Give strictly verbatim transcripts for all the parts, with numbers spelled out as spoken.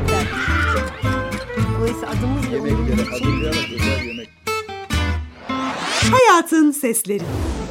yemekler. Dolayısıyla adımız ve Yemekleri hazırlayarak özel yemek. Hayatın Sesleri.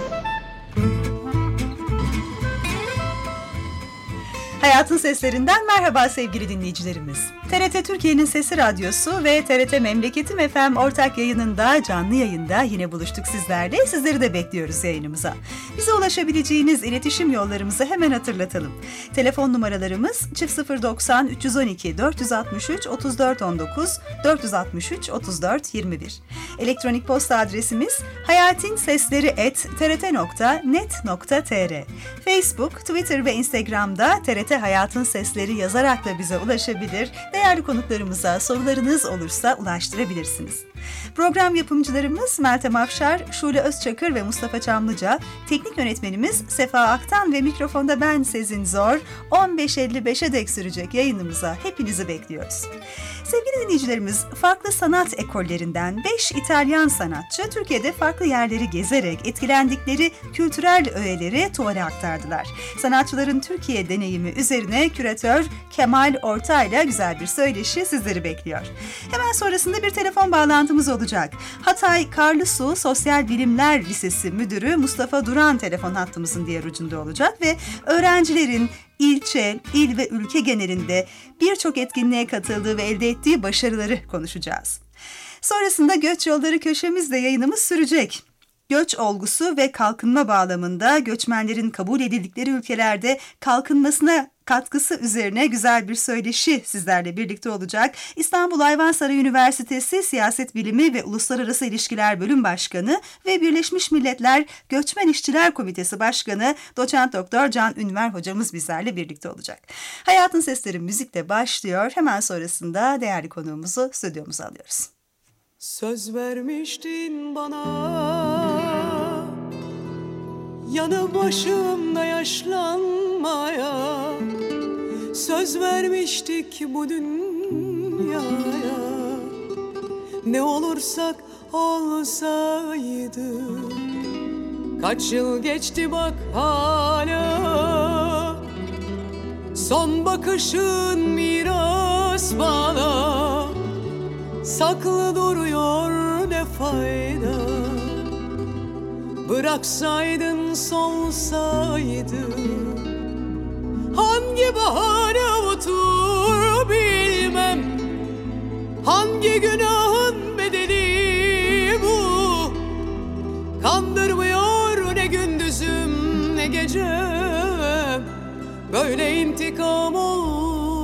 Hayatın Seslerinden merhaba sevgili dinleyicilerimiz. T R T Türkiye'nin Sesi Radyosu ve T R T Memleketim F M ortak yayınında, canlı yayında yine buluştuk sizlerle. Sizleri de bekliyoruz yayınımıza. Bize ulaşabileceğiniz iletişim yollarımızı hemen hatırlatalım. Telefon numaralarımız çift sıfır doksan üç yüz on iki dört yüz altmış üç otuz dört on dokuz dört yüz altmış üç otuz dört yirmi bir. Elektronik posta adresimiz hayatinsesleri et t r t nokta net nokta t r. Facebook, Twitter ve Instagram'da T R T Hayatın Sesleri yazarak da bize ulaşabilir. Değerli konuklarımıza sorularınız olursa ulaştırabilirsiniz. Program yapımcılarımız Meltem Afşar, Şule Özçakır ve Mustafa Çamlıca, teknik yönetmenimiz Sefa Aktan ve mikrofonda ben Sezin Zor. on beş elli beşe dek sürecek yayınımıza hepinizi bekliyoruz. Sevgili dinleyicilerimiz, farklı sanat ekollerinden beş İtalyan sanatçı Türkiye'de farklı yerleri gezerek etkilendikleri kültürel öğeleri tuvale aktardılar. Sanatçıların Türkiye deneyimi üzerine küratör Kemal Ortay'la güzel bir söyleşi sizleri bekliyor. Hemen sonrasında bir telefon bağlantımız olacak. Hatay Karlısu Sosyal Bilimler Lisesi Müdürü Mustafa Duran telefon hattımızın diğer ucunda olacak ve öğrencilerin ilçe, il ve ülke genelinde birçok etkinliğe katıldığı ve elde ettiği başarıları konuşacağız. Sonrasında Göç Yolları köşemizde yayınımız sürecek. Göç olgusu ve kalkınma bağlamında göçmenlerin kabul edildikleri ülkelerde kalkınmasına katkısı üzerine güzel bir söyleşi sizlerle birlikte olacak. İstanbul Ayvansaray Üniversitesi Siyaset Bilimi ve Uluslararası İlişkiler Bölüm Başkanı ve Birleşmiş Milletler Göçmen İşçiler Komitesi Başkanı Doçent Doktor Can Ünver hocamız bizlerle birlikte olacak. Hayatın Sesleri müzikle başlıyor. Hemen sonrasında değerli konuğumuzu stüdyomuza alıyoruz. Söz vermiştin bana, yanı başımda yaşlanmaya. Söz vermiştik bu dünyaya, ne olursak olsaydı. Kaç yıl geçti bak hala, son bakışın miras bana. Saklı duruyor ne fayda, bıraksaydın solsaydı. Hangi bahane avutur bilmem, hangi günahın bedeli bu. Kandırmıyor ne gündüzüm ne gecem, böyle intikam olmaz.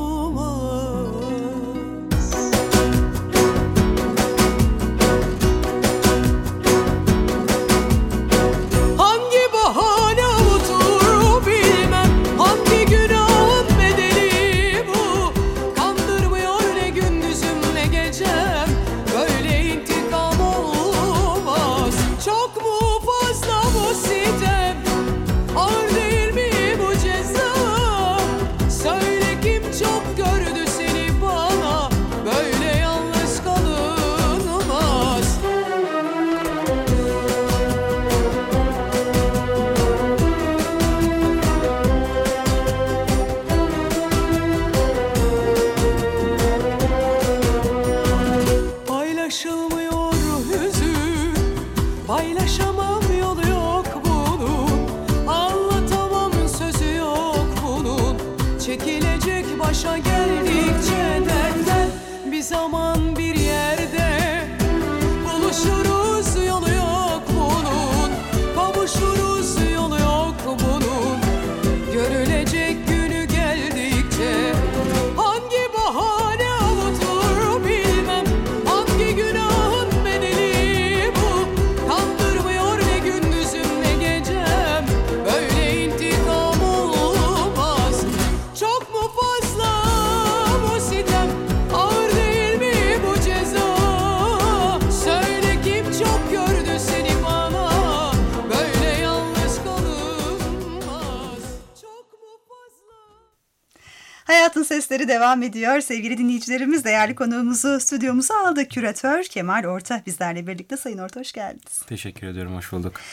Hayatın Sesleri devam ediyor. Sevgili dinleyicilerimiz, değerli konuğumuzu stüdyomuza aldık. Küratör Kemal Orta bizlerle birlikte. Sayın Orta, hoş geldiniz. Teşekkür ediyorum, hoş bulduk.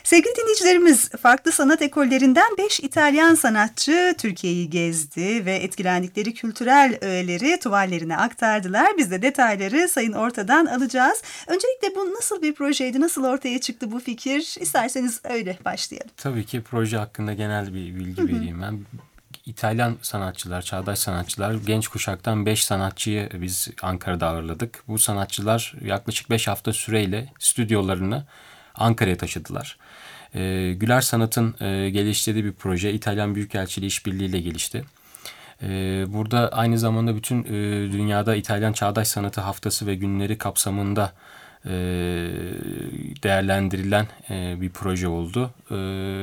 Sevgili dinleyicilerimiz, farklı sanat ekollerinden beş İtalyan sanatçı Türkiye'yi gezdi ve etkilendikleri kültürel öğeleri tuvallerine aktardılar. Biz de detayları Sayın Orta'dan alacağız. Öncelikle bu nasıl bir projeydi, nasıl ortaya çıktı bu fikir? İsterseniz öyle başlayalım. Tabii ki proje hakkında genel bir bilgi Hı-hı. vereyim ben. İtalyan sanatçılar, çağdaş sanatçılar, genç kuşaktan beş sanatçıyı biz Ankara'da ağırladık. Bu sanatçılar yaklaşık beş hafta süreyle stüdyolarını Ankara'ya taşıdılar. Ee, Güler Sanat'ın e, geliştirdiği bir proje İtalyan Büyükelçiliği işbirliğiyle gelişti. Ee, burada aynı zamanda bütün e, dünyada İtalyan Çağdaş Sanatı Haftası ve günleri kapsamında e, değerlendirilen e, bir proje oldu. E,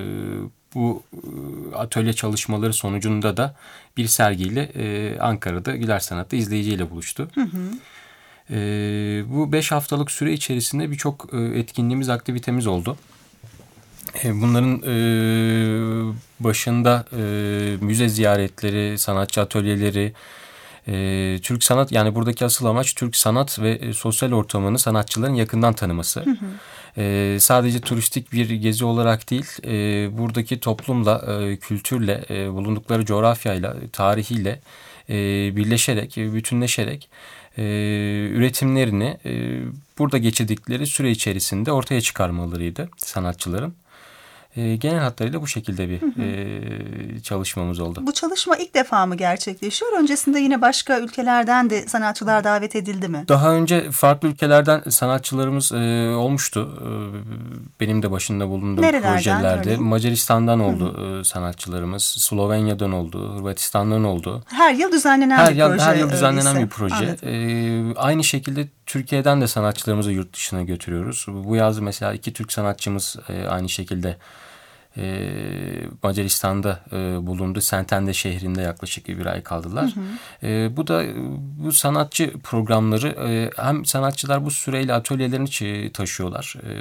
bu atölye çalışmaları sonucunda da bir sergiyle e, Ankara'da Güler Sanat'ta izleyiciyle buluştu. Hı hı. E, bu beş haftalık süre içerisinde birçok e, etkinliğimiz, aktivitemiz oldu. E, bunların e, başında e, müze ziyaretleri, sanatçı atölyeleri, e, Türk sanat, yani buradaki asıl amaç Türk sanat ve e, sosyal ortamını sanatçıların yakından tanıması. Hı hı. E, sadece turistik bir gezi olarak değil, e, buradaki toplumla, e, kültürle, e, bulundukları coğrafyayla, tarihiyle e, birleşerek, bütünleşerek e, üretimlerini e, burada geçirdikleri süre içerisinde ortaya çıkarmalarıydı sanatçıların. E, genel hatlarıyla bu şekilde bir hı hı. E, çalışmamız oldu. Bu çalışma ilk defa mı gerçekleşiyor? Öncesinde yine başka ülkelerden de sanatçılar davet edildi mi? Daha önce farklı ülkelerden sanatçılarımız e, olmuştu. E, benim de başında bulunduğum Nerelerden, projelerde. Örneğin? Macaristan'dan oldu hı hı. E, sanatçılarımız. Slovenya'dan oldu. Hırvatistan'dan oldu. Her yıl düzenlenen her bir yıl, proje. Her yıl düzenlenen öyleyse. bir proje. E, aynı şekilde Türkiye'den de sanatçılarımızı yurt dışına götürüyoruz. Bu yaz mesela iki Türk sanatçımız e, aynı şekilde e, Macaristan'da e, bulundu. Sentende şehrinde yaklaşık bir ay kaldılar. Hı hı. E, bu da bu sanatçı programları e, hem sanatçılar bu süreyle atölyelerini taşıyorlar. E,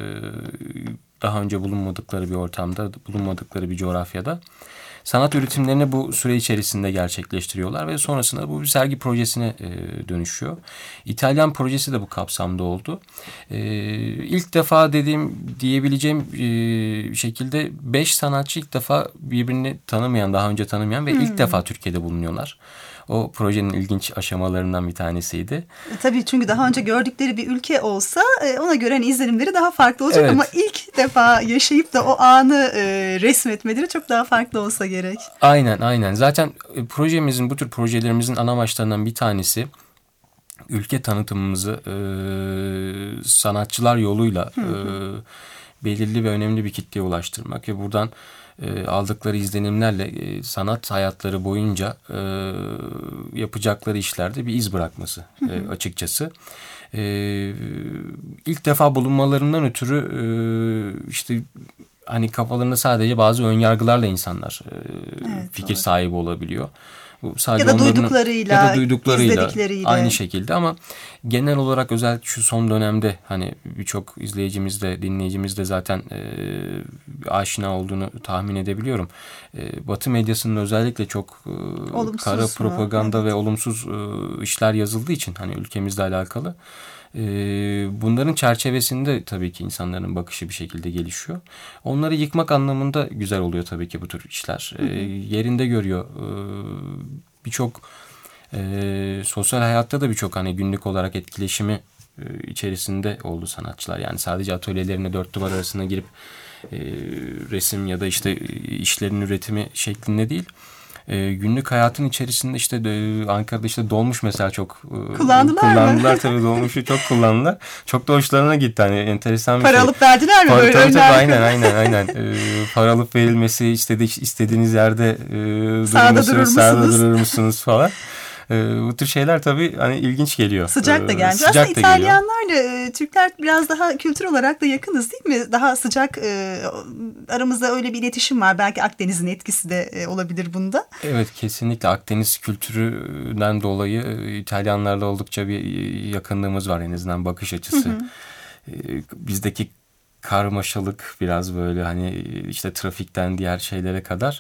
daha önce bulunmadıkları bir ortamda, bulunmadıkları bir coğrafyada. Sanat üretimlerini bu süre içerisinde gerçekleştiriyorlar ve sonrasında bu bir sergi projesine e, dönüşüyor. İtalyan projesi de bu kapsamda oldu. E, ilk defa dediğim diyebileceğim e, şekilde beş sanatçı ilk defa birbirini tanımayan, daha önce tanımayan ve hmm. ilk defa Türkiye'de bulunuyorlar. O projenin ilginç aşamalarından bir tanesiydi. E, tabii çünkü daha önce gördükleri bir ülke olsa e, ona göre hani izlenimleri daha farklı olacak evet. Ama ilk defa yaşayıp da o anı e, resmetmeleri çok daha farklı olsa gerek. Aynen aynen. Zaten e, projemizin, bu tür projelerimizin ana amaçlarından bir tanesi ülke tanıtımımızı e, sanatçılar yoluyla e, belirli ve önemli bir kitleye ulaştırmak ve buradan E, aldıkları izlenimlerle e, sanat hayatları boyunca e, yapacakları işlerde bir iz bırakması e, açıkçası. E, ilk defa bulunmalarından ötürü e, işte hani kafalarında sadece bazı önyargılarla insanlar e, evet, fikir doğru. sahibi olabiliyor. Bu sadece ya da duyduklarıyla, ya da duyduklarıyla izledikleriyle. Aynı şekilde ama genel olarak özellikle şu son dönemde hani birçok izleyicimiz de dinleyicimiz de zaten e, aşina olduğunu tahmin edebiliyorum. E, Batı medyasının özellikle çok e, kara propaganda evet. ve olumsuz e, işler yazıldığı için hani ülkemizle alakalı. Bunların çerçevesinde tabii ki insanların bakışı bir şekilde gelişiyor. Onları yıkmak anlamında güzel oluyor tabii ki bu tür işler. Hı hı. Yerinde görüyor. Birçok e, sosyal hayatta da birçok hani günlük olarak etkileşimi e, içerisinde oldu sanatçılar. Yani sadece atölyelerine dört duvar arasına girip e, resim ya da işte işlerin üretimi şeklinde değil. E, günlük hayatın içerisinde işte e, Ankara'da işte dolmuş mesela çok e, kullandılar, kullandılar tabii dolmuşu çok kullandılar. Çok da hoşlarına gitti hani enteresan bir para şey. alıp verdiler mi para, böyle? Tabii tabii aynen aynen aynen. E, para alıp verilmesi istedi, istediğiniz yerde e, sağda durur musunuz? Sağda durur musunuz falan. Ee, bu tür şeyler tabii hani ilginç geliyor. Sıcak da gelmiş. Ee, Aslında İtalyanlarla e, Türkler biraz daha kültür olarak da yakınız değil mi? Daha sıcak e, aramızda öyle bir iletişim var. Belki Akdeniz'in etkisi de e, olabilir bunda. Evet kesinlikle Akdeniz kültüründen dolayı e, İtalyanlarla oldukça bir yakınlığımız var en azından bakış açısı. Hı hı. E, bizdeki karmaşalık biraz böyle hani işte trafikten diğer şeylere kadar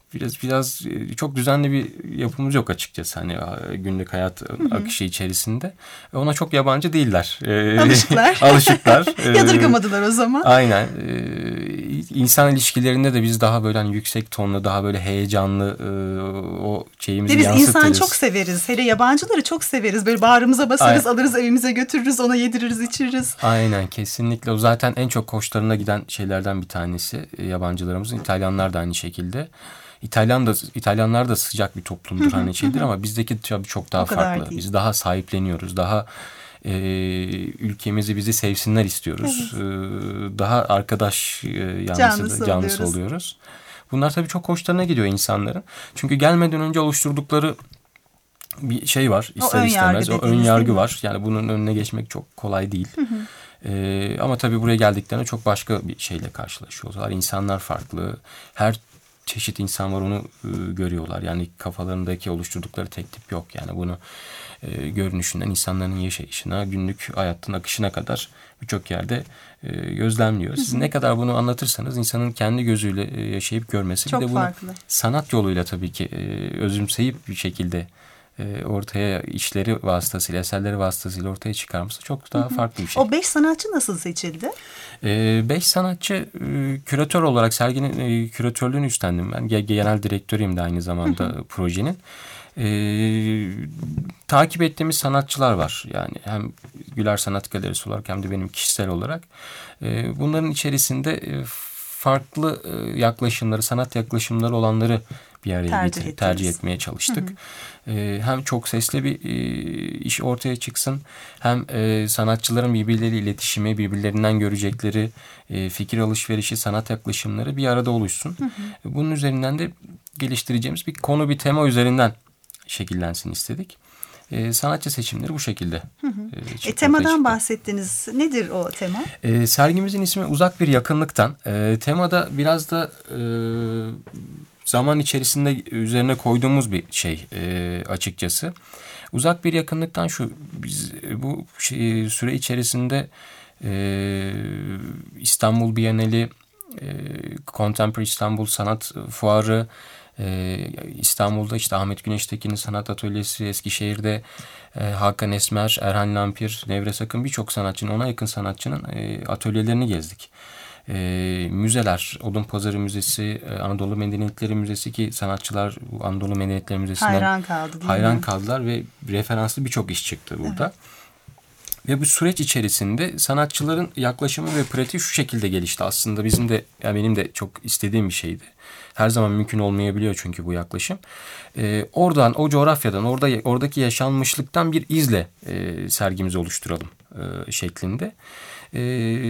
biraz biraz çok düzenli bir yapımız yok açıkçası. Hani günlük hayat hı hı. akışı içerisinde. Ona çok yabancı değiller. Alışıklar. Alışıklar. Yadırgamadılar o zaman. Aynen. İnsan ilişkilerinde de biz daha böyle hani yüksek tonlu, daha böyle heyecanlı o şeyimizi biz yansıtırız. İnsan çok severiz. Hele yabancıları çok severiz. Böyle bağrımıza basarız, Aynen. alırız evimize götürürüz, ona yediririz, içiririz. Aynen, kesinlikle. O zaten en çok hoşlarına giden şeylerden bir tanesi yabancılarımızın. İtalyanlar da aynı şekilde. İtalyan da İtalyanlar da sıcak bir toplumdur hani şeydir ama bizdeki tabii çok daha farklı. Biz daha sahipleniyoruz. Daha e, ülkemizi bizi sevsinler istiyoruz. Evet. E, daha arkadaş e, yanlısı, canlısı, canlısı oluyoruz. oluyoruz. Bunlar tabii çok hoşlarına gidiyor insanların. Çünkü gelmeden önce oluşturdukları bir şey var. İster o istemez. O ön yargı var. Yani bunun önüne geçmek çok kolay değil. Hı hı. Ee, ama tabii buraya geldiklerinde çok başka bir şeyle karşılaşıyorlar. İnsanlar farklı. Her çeşit insan var, onu e, görüyorlar. Yani kafalarındaki oluşturdukları tek tip yok. Yani bunu e, görünüşünden insanların yaşayışına, günlük hayatın akışına kadar birçok yerde e, gözlemliyor. Siz ne kadar bunu anlatırsanız insanın kendi gözüyle e, yaşayıp görmesi. Çok bir de bunu farklı. Sanat yoluyla tabii ki e, özümseyip bir şekilde e, ortaya işleri vasıtasıyla, eserleri vasıtasıyla ortaya çıkarması çok daha farklı bir şey. O beş sanatçı nasıl seçildi? E, beş sanatçı e, küratör olarak serginin e, küratörlüğünü üstlendim ben. Genel direktörüyüm de aynı zamanda hı hı. projenin. E, takip ettiğimiz sanatçılar var. Yani hem Güler Sanat Galerisi olarak hem de benim kişisel olarak. E, bunların içerisinde e, farklı e, yaklaşımları, sanat yaklaşımları olanları bir araya tercih, getir, tercih etmeye çalıştık. Hı hı. E, hem çok sesli bir e, iş ortaya çıksın, hem e, sanatçıların birbirleriyle iletişimi, birbirlerinden görecekleri e, fikir alışverişi, sanat yaklaşımları bir arada oluşsun. Hı hı. Bunun üzerinden de geliştireceğimiz bir konu, bir tema üzerinden şekillensin istedik. E, sanatçı seçimleri bu şekilde. Hı hı. E, e, temadan bahsettiniz. Nedir o tema? E, sergimizin ismi Uzak Bir Yakınlıktan. E, temada biraz da e, zaman içerisinde üzerine koyduğumuz bir şey e, açıkçası. Uzak bir yakınlıktan şu, biz bu şey, süre içerisinde e, İstanbul Bienali, e, Contemporary İstanbul Sanat Fuarı, e, İstanbul'da işte Ahmet Güneştekin'in sanat atölyesi, Eskişehir'de e, Hakan Esmer, Erhan Lampir, Nevres Akın, birçok sanatçının, ona yakın sanatçının e, atölyelerini gezdik. E, müzeler, Odunpazarı Müzesi, e, Anadolu Medeniyetleri Müzesi, ki sanatçılar bu Anadolu Medeniyetleri Müzesi'nden hayran kaldı, değil hayran mi? kaldılar ve referanslı birçok iş çıktı burada. Evet. Ve bu süreç içerisinde sanatçıların yaklaşımı ve pratiği şu şekilde gelişti. Aslında bizim de, yani benim de çok istediğim bir şeydi. Her zaman mümkün olmayabiliyor çünkü bu yaklaşım. Ee, oradan, o coğrafyadan, orada oradaki yaşanmışlıktan bir izle e, sergimizi oluşturalım e, şeklinde. E,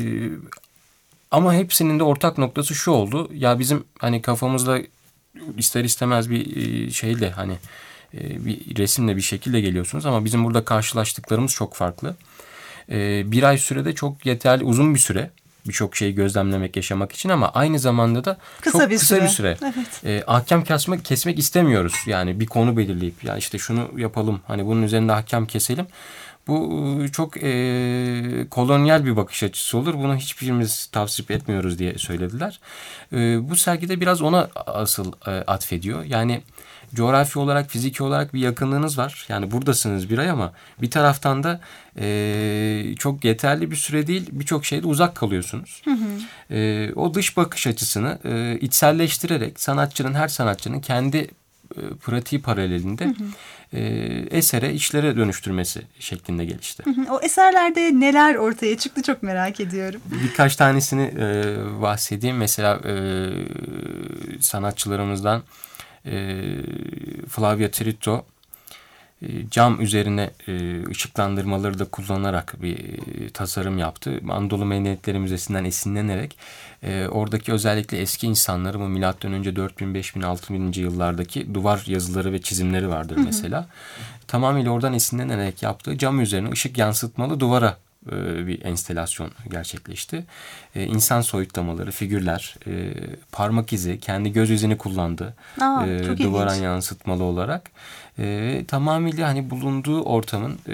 ama hepsinin de ortak noktası şu oldu. Ya bizim hani kafamızda ister istemez bir şeyle, hani bir resimle, bir şekilde geliyorsunuz ama bizim burada karşılaştıklarımız çok farklı. Bir ay sürede çok yeterli, uzun bir süre birçok şeyi gözlemlemek, yaşamak için, ama aynı zamanda da kısa çok bir kısa süre. bir süre. Evet. E, ahkam kesmek, kesmek istemiyoruz. Yani bir konu belirleyip, ya işte şunu yapalım, hani bunun üzerinde ahkam keselim. Bu çok e, kolonyal bir bakış açısı olur. Bunu hiçbirimiz tavsiye etmiyoruz diye söylediler. E, bu sergide biraz ona asıl e, atfediyor. Yani coğrafi olarak, fiziki olarak bir yakınlığınız var. Yani buradasınız bir ay ama bir taraftan da e, çok yeterli bir süre değil, birçok şeyde uzak kalıyorsunuz. Hı hı. E, o dış bakış açısını e, içselleştirerek sanatçının, her sanatçının kendi e, pratiği paralelinde hı hı. E, esere, işlere dönüştürmesi şeklinde gelişti. Hı hı. O eserlerde neler ortaya çıktı çok merak ediyorum. Birkaç tanesini e, bahsedeyim. Mesela e, sanatçılarımızdan E, Flavia Tritto e, cam üzerine e, ışıklandırmaları da kullanarak bir e, tasarım yaptı. Anadolu Medeniyetleri Müzesi'nden esinlenerek e, oradaki özellikle eski insanları, bu milattan önce dört bin, beş bin, altı bininci yıllardaki duvar yazıları ve çizimleri vardır hı hı. mesela. Tamamıyla oradan esinlenerek yaptığı cam üzerine ışık yansıtmalı duvara bir enstelasyon gerçekleşti. Ee, insan soyutlamaları, figürler, e, parmak izi, kendi göz izini kullandı. Aa, e, duvara yansıtmalı olarak. E, tamamıyla hani bulunduğu ortamın e,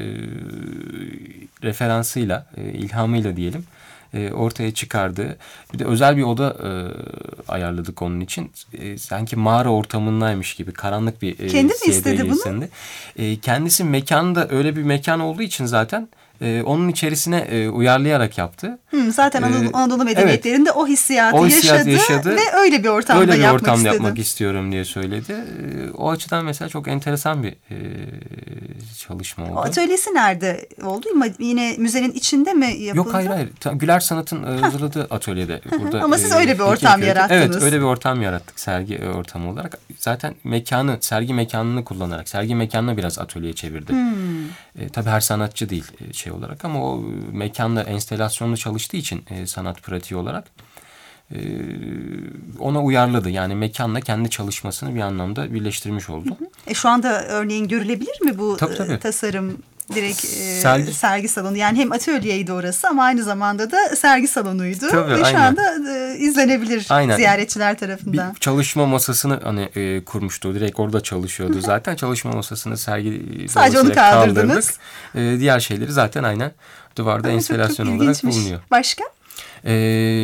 referansıyla, e, ilhamıyla diyelim, e, ortaya çıkardığı, bir de özel bir oda e, ayarladık onun için. E, sanki mağara ortamındaymış gibi karanlık bir e, Kendi mi istedi bunu? E, kendisi mekanda öyle bir mekan olduğu için zaten e, onun içerisine e, uyarlayarak yaptı. Hmm, zaten Anadolu, ee, Anadolu medeniyetlerinde evet, o hissiyatı o hissiyat yaşadı, yaşadı ve öyle bir ortamda öyle bir yapmak ortamda istedim. yapmak istiyorum diye söyledi. E, o açıdan mesela çok enteresan bir e, çalışma oldu. O atölyesi nerede oldu? Yine müzenin içinde mi yapıldı? Yok hayır hayır. Güler Sanat'ın hazırladığı atölyede. Burada, ama siz öyle bir ortam e, yarattınız. Evet öyle bir ortam yarattık sergi ortamı olarak. Zaten mekanı, sergi mekanını kullanarak sergi mekanını biraz atölyeye çevirdi. Hmm. E, tabii her sanatçı değil şey olarak ama o mekanla enstalasyonla çalıştığı için e, sanat pratiği olarak e, ona uyarladı. Yani mekanla kendi çalışmasını bir anlamda birleştirmiş oldu. Hı hı. E, şu anda örneğin görülebilir mi bu tabii, tabii. tasarım? Direkt e, sergi. sergi salonu, yani hem atölyeydi orası ama aynı zamanda da sergi salonuydu. Tabii, ve aynen. Şu anda e, izlenebilir aynen. ziyaretçiler tarafından. Bir çalışma masasını hani e, kurmuştu. Direkt orada çalışıyordu zaten. Çalışma masasını sergi sadece onu kaldırdınız. E, diğer şeyleri zaten aynen duvarda ama enstalasyon çok, çok olarak bulunuyor. Başka? E,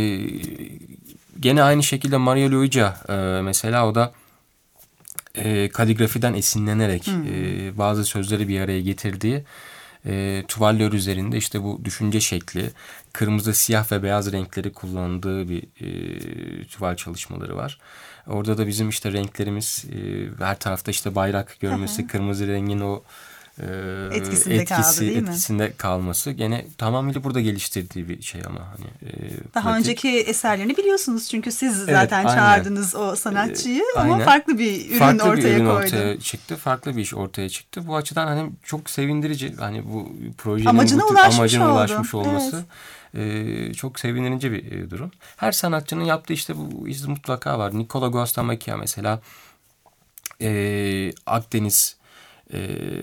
gene aynı şekilde Maria Luigia e, mesela o da E, kaligrafiden esinlenerek hmm. e, bazı sözleri bir araya getirdiği e, tuvaller üzerinde işte bu düşünce şekli, kırmızı, siyah ve beyaz renkleri kullandığı bir e, tuval çalışmaları var. Orada da bizim işte renklerimiz e, her tarafta işte bayrak görmesi, kırmızı rengin o e, etkisinde, etkisi, kaldı, değil etkisinde mi? kalması gene tamamıyla burada geliştirdiği bir şey ama hani. E, Daha pratik. Önceki eserlerini biliyorsunuz çünkü siz evet, zaten aynen. çağırdınız o sanatçıyı e, ama aynen. farklı bir ürün farklı ortaya bir ürün koydu. ortaya çıktı, farklı bir iş ortaya çıktı. Bu açıdan hani çok sevindirici, hani bu projenin amacına, bu ulaşmış, amacına oldu. ulaşmış olması. Evet. E, çok sevindirici bir e, durum. Her sanatçının yaptığı işte bu iz mutlaka var. Nicola Guastamacchia mesela e, Akdeniz e,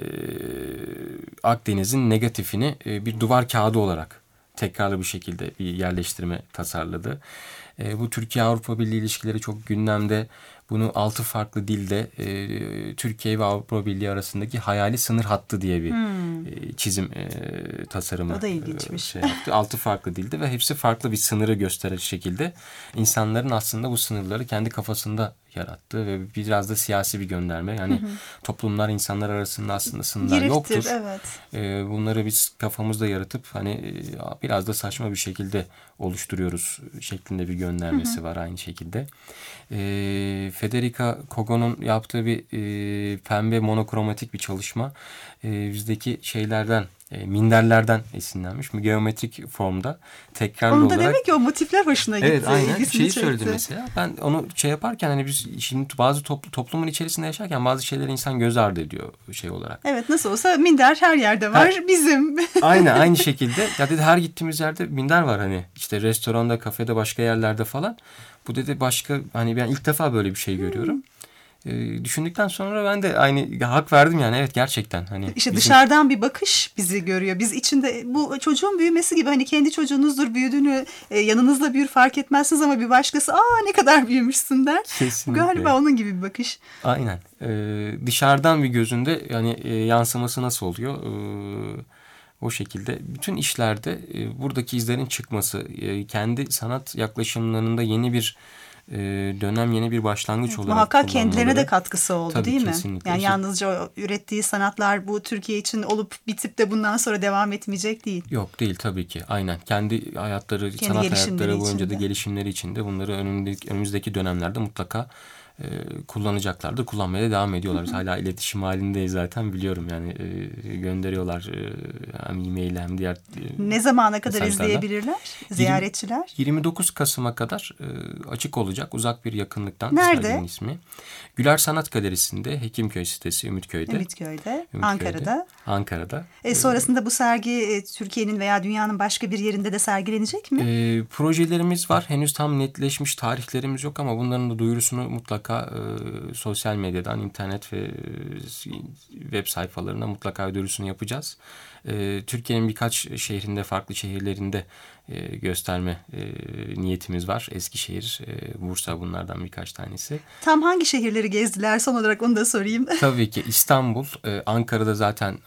Akdeniz'in negatifini e, bir duvar kağıdı olarak tekrarlı bir şekilde bir yerleştirme tasarladı. E, bu Türkiye-Avrupa Birliği ilişkileri çok gündemde. Bunu altı farklı dilde e, Türkiye ve Avrupa Birliği arasındaki hayali sınır hattı diye bir hmm. e, çizim e, tasarımı o da ilginçmiş. E, şey yaptı. Altı farklı dilde ve hepsi farklı bir sınırı gösterecek şekilde insanların aslında bu sınırları kendi kafasında yarattı ve biraz da siyasi bir gönderme. Yani hı hı. toplumlar, insanlar arasında aslında sınırlar Giriftir, yoktur. Evet. E, bunları biz kafamızda yaratıp hani e, biraz da saçma bir şekilde oluşturuyoruz şeklinde bir göndermesi hı hı. var aynı şekilde. E, Federica Cogo'nun yaptığı bir e, pembe monokromatik bir çalışma. E, bizdeki şeylerden, e, minderlerden esinlenmiş. Geometrik formda tekrarlı Onda olarak. Onda demek ki o motifler hoşuna gitti. Evet aynen. Şeyi söyledi mesela. Ben onu şey yaparken hani biz şimdi bazı topl- toplumun içerisinde yaşarken bazı şeyleri insan göz ardı ediyor şey olarak. Evet nasıl olsa minder her yerde var. Her, bizim. Aynen aynı şekilde. Ya dedi her gittiğimiz yerde minder var hani. İşte restoranda, kafede, başka yerlerde falan. Bu dedi başka hani ben ilk defa böyle bir şey görüyorum. Hmm. Ee, düşündükten sonra ben de aynı hak verdim yani evet gerçekten. Hani işte bizim... dışarıdan bir bakış bizi görüyor. Biz içinde bu çocuğun büyümesi gibi hani kendi çocuğunuzdur büyüdüğünü e, yanınızda büyür fark etmezsiniz ama bir başkası aa ne kadar büyümüşsün der. Kesinlikle. Galiba onun gibi bir bakış. Aynen. Ee, dışarıdan bir gözünde yani e, yansıması nasıl oluyor? Ee, o şekilde bütün işlerde e, buradaki izlerin çıkması, e, kendi sanat yaklaşımlarında yeni bir e, dönem, yeni bir başlangıç evet, olarak muhakkak kendilerine de katkısı oldu. Tabii, değil mi? Kesinlikle. Yani yalnızca ürettiği sanatlar bu Türkiye için olup bitip de bundan sonra devam etmeyecek değil. Yok değil tabii ki. Aynen. Kendi hayatları, kendi sanat hayatları boyunca içinde. Da gelişimleri içinde bunları önümüzdeki, önümüzdeki dönemlerde mutlaka E, kullanacaklardır. Kullanmaya devam ediyorlar. Biz hala iletişim halindeyiz zaten biliyorum yani e, gönderiyorlar e, hem e-mail hem diğer e, ne zamana kadar izleyebilirler ziyaretçiler? yirmi dokuz Kasım'a kadar e, açık olacak. Uzak bir yakınlıktan. Nerede? Ismi. Güler Sanat Galerisi'nde Hekimköy sitesi Ümitköy'de. Ümitköy'de. Ümitköy'de Ankara'da. Ankara'da. E, sonrasında bu sergi e, Türkiye'nin veya dünyanın başka bir yerinde de sergilenecek mi? E, projelerimiz var. Henüz tam netleşmiş tarihlerimiz yok ama bunların da duyurusunu mutlaka e, sosyal medyadan, internet ve e, web sayfalarına mutlaka duyurusunu yapacağız. E, Türkiye'nin birkaç şehrinde, farklı şehirlerinde e, gösterme e, niyetimiz var. Eskişehir, e, Bursa bunlardan birkaç tanesi. Tam hangi şehirleri gezdiler? Son olarak onu da sorayım. Tabii ki İstanbul, e, Ankara'da zaten hani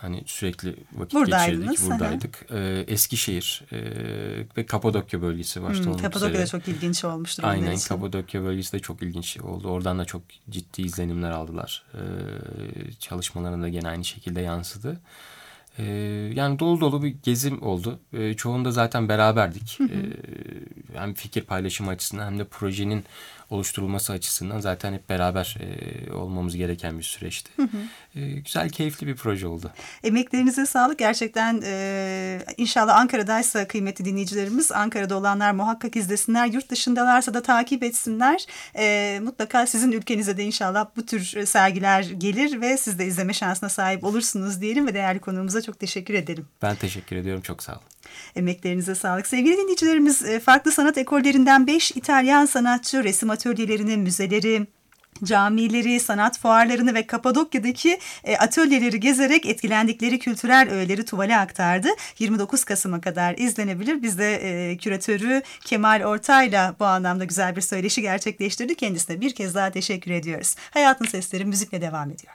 hani sürekli vakit Buradaydınız, geçirdik, buradaydık. Ee, Eskişehir e, ve Kapadokya bölgesi başta Hmm, olmak Kapadokya üzere. da çok ilginç olmuştur onlar Aynen, için. Kapadokya bölgesi de çok ilginç oldu. Oradan da çok ciddi izlenimler aldılar. Ee, çalışmalarına da gene aynı şekilde yansıdı. Ee, yani dolu dolu bir gezim oldu. Ee, çoğunda zaten beraberdik. Ee, hem fikir paylaşımı açısından hem de projenin oluşturulması açısından zaten hep beraber e, olmamız gereken bir süreçti. Hı hı. E, güzel, keyifli bir proje oldu. Emeklerinize sağlık. Gerçekten e, inşallah Ankara'daysa kıymetli dinleyicilerimiz, Ankara'da olanlar muhakkak izlesinler. Yurt dışındalarsa da takip etsinler. E, mutlaka sizin ülkenize de inşallah bu tür sergiler gelir ve siz de izleme şansına sahip olursunuz diyelim ve değerli konuğumuza çok teşekkür edelim. Ben teşekkür ediyorum. Çok sağ olun. Emeklerinize sağlık. Sevgili dinleyicilerimiz, farklı sanat ekollerinden beş İtalyan sanatçı resim atölyelerini, müzeleri, camileri, sanat fuarlarını ve Kapadokya'daki e, atölyeleri gezerek etkilendikleri kültürel öğeleri tuvale aktardı. yirmi dokuz Kasım'a kadar izlenebilir. Biz de e, küratörü Kemal Ortay'la bu anlamda güzel bir söyleşi gerçekleştirdik. Kendisine bir kez daha teşekkür ediyoruz. Hayatın Sesleri müzikle devam ediyor.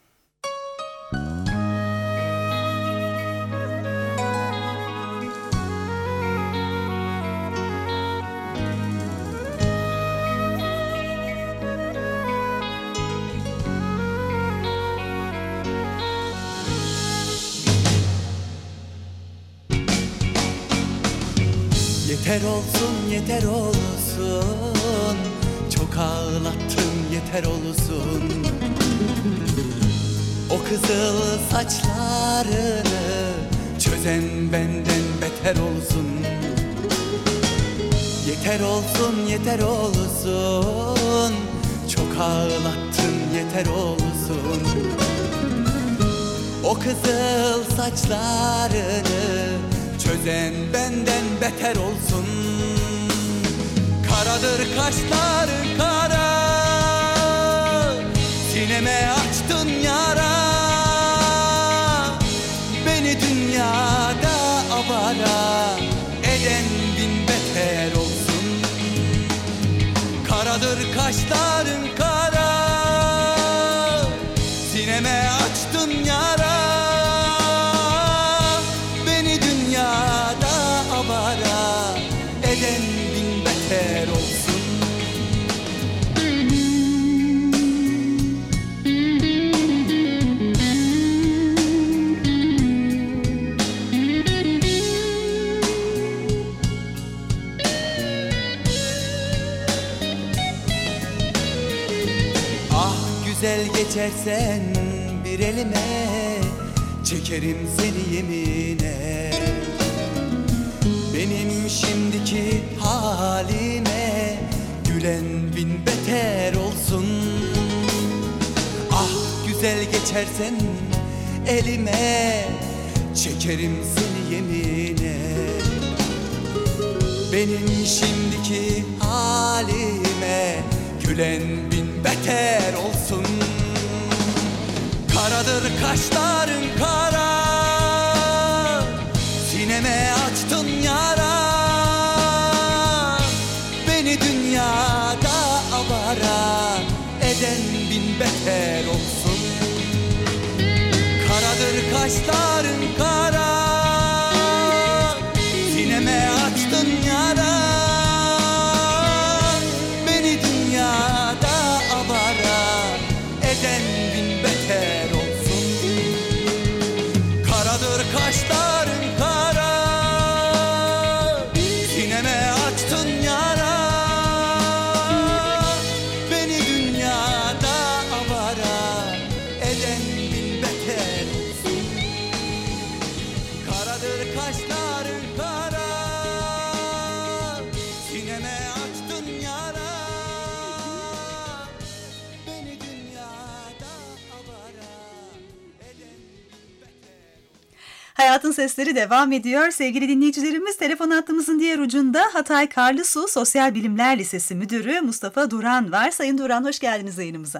Yeter olsun, yeter olsun, çok ağlattın, yeter olsun. O kızıl saçlarını çözen benden beter olsun. Yeter olsun, yeter olsun, çok ağlattın, yeter olsun. O kızıl saçlarını çözen benden beter olsun. Karadır kaşların kara, sineme açtın yara. Beni dünyada avara eden bin beter olsun. Karadır kaşların kara, sineme açtın yara. Eden bin beter olsun. Ah güzel geçersen bir elime, çekerim seni yemine. Benim şimdiki halime gülen bin beter olsun. Ah güzel geçersen elime, çekerim seni yemine. Benim şimdiki halime gülen bin beter olsun. Karadır kaşların kara, sineme açtın yara. Beni dünyada avara eden bin beter olsun. Karadır kaşların kara, sineme açtın yara. Beni dünyada avara eden bin beter olsun. Karadır kaşların kara, sineme açtın yara. Beni dünyada avara eden bin beter olsun. Karadır kaşların kara, sineme açtın yara. Beni dünyada avara eden bin beter olsun. Hayatın Sesleri devam ediyor. Sevgili dinleyicilerimiz, telefon hattımızın diğer ucunda Hatay Karlısu Sosyal Bilimler Lisesi Müdürü Mustafa Duran var. Sayın Duran, hoş geldiniz yayınımıza.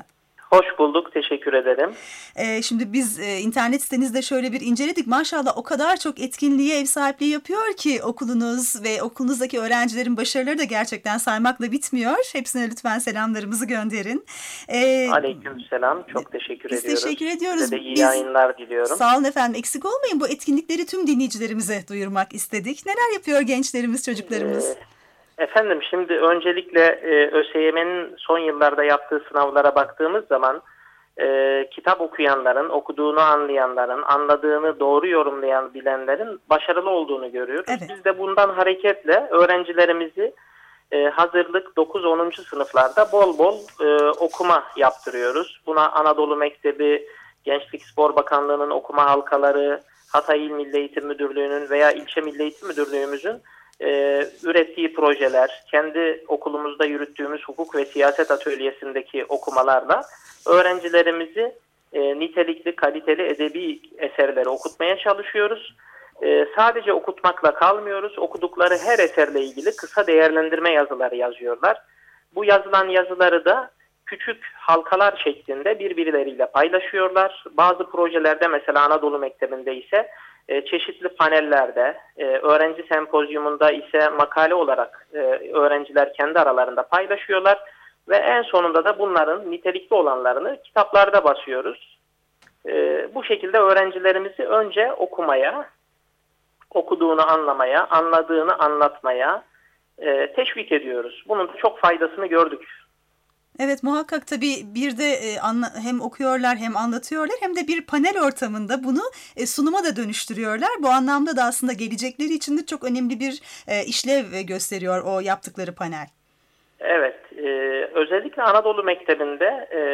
Hoş bulduk, teşekkür ederim. Ee, şimdi biz e, internet sitenizde şöyle bir inceledik. Maşallah o kadar çok etkinliğe ev sahipliği yapıyor ki okulunuz ve okulunuzdaki öğrencilerin başarıları da gerçekten saymakla bitmiyor. Hepsine lütfen selamlarımızı gönderin. Ee, Aleykümselam, çok teşekkür biz ediyoruz. teşekkür ediyoruz. Size de iyi Biz- yayınlar diliyorum. Sağ olun efendim, eksik olmayın. Bu etkinlikleri tüm dinleyicilerimize duyurmak istedik. Neler yapıyor gençlerimiz, çocuklarımız? Ee, efendim şimdi öncelikle e, ÖSYM'nin son yıllarda yaptığı sınavlara baktığımız zaman e, kitap okuyanların, okuduğunu anlayanların, anladığını doğru yorumlayan bilenlerin başarılı olduğunu görüyoruz. Evet. Biz de bundan hareketle öğrencilerimizi e, hazırlık dokuz onuncu sınıflarda bol bol e, okuma yaptırıyoruz. Buna Anadolu Mektebi, Gençlik Spor Bakanlığı'nın okuma halkaları, Hatay İl Milli Eğitim Müdürlüğü'nün veya İlçe Milli Eğitim Müdürlüğümüzün e, ürettiği projeler, kendi okulumuzda yürüttüğümüz hukuk ve siyaset atölyesindeki okumalarla öğrencilerimizi e, nitelikli, kaliteli edebi eserleri okutmaya çalışıyoruz. E, sadece okutmakla kalmıyoruz. Okudukları her eserle ilgili kısa değerlendirme yazıları yazıyorlar. Bu yazılan yazıları da küçük halkalar şeklinde birbirleriyle paylaşıyorlar. Bazı projelerde mesela Anadolu Mektebi'nde ise e, çeşitli panellerde, e, öğrenci sempozyumunda ise makale olarak e, öğrenciler kendi aralarında paylaşıyorlar. Ve en sonunda da bunların nitelikli olanlarını kitaplarda basıyoruz. E, bu şekilde öğrencilerimizi önce okumaya, okuduğunu anlamaya, anladığını anlatmaya e, teşvik ediyoruz. Bunun da çok faydasını gördük. Evet, muhakkak tabii bir de e, anla, hem okuyorlar hem anlatıyorlar hem de bir panel ortamında bunu e, sunuma da dönüştürüyorlar. Bu anlamda da aslında gelecekleri için de çok önemli bir e, işlev gösteriyor o yaptıkları panel. Evet, e, özellikle Anadolu Mektebi'nde e,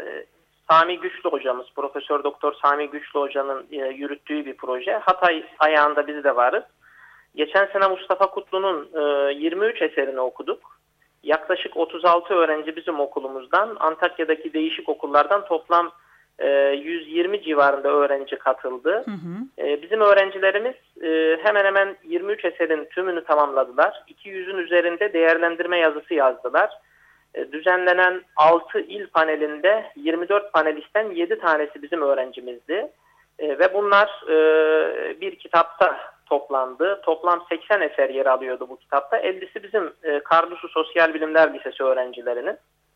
Sami Güçlü hocamız, Profesör Doktor Sami Güçlü hocanın e, yürüttüğü bir proje. Hatay ayağında biz de varız. Geçen sene Mustafa Kutlu'nun e, yirmi üç eserini okuduk. Yaklaşık otuz altı öğrenci bizim okulumuzdan, Antakya'daki değişik okullardan toplam e, yüz yirmi civarında öğrenci katıldı. Hı hı. E, bizim öğrencilerimiz e, hemen hemen yirmi üç eserin tümünü tamamladılar. iki yüzün üzerinde değerlendirme yazısı yazdılar. E, düzenlenen altı il panelinde yirmi dört panelistten yedi tanesi bizim öğrencimizdi. E, ve bunlar e, bir kitapta toplandı. Toplam seksen eser yer alıyordu bu kitapta. ellisi bizim e, Karlusu Sosyal Bilimler Lisesi öğrencilerinin.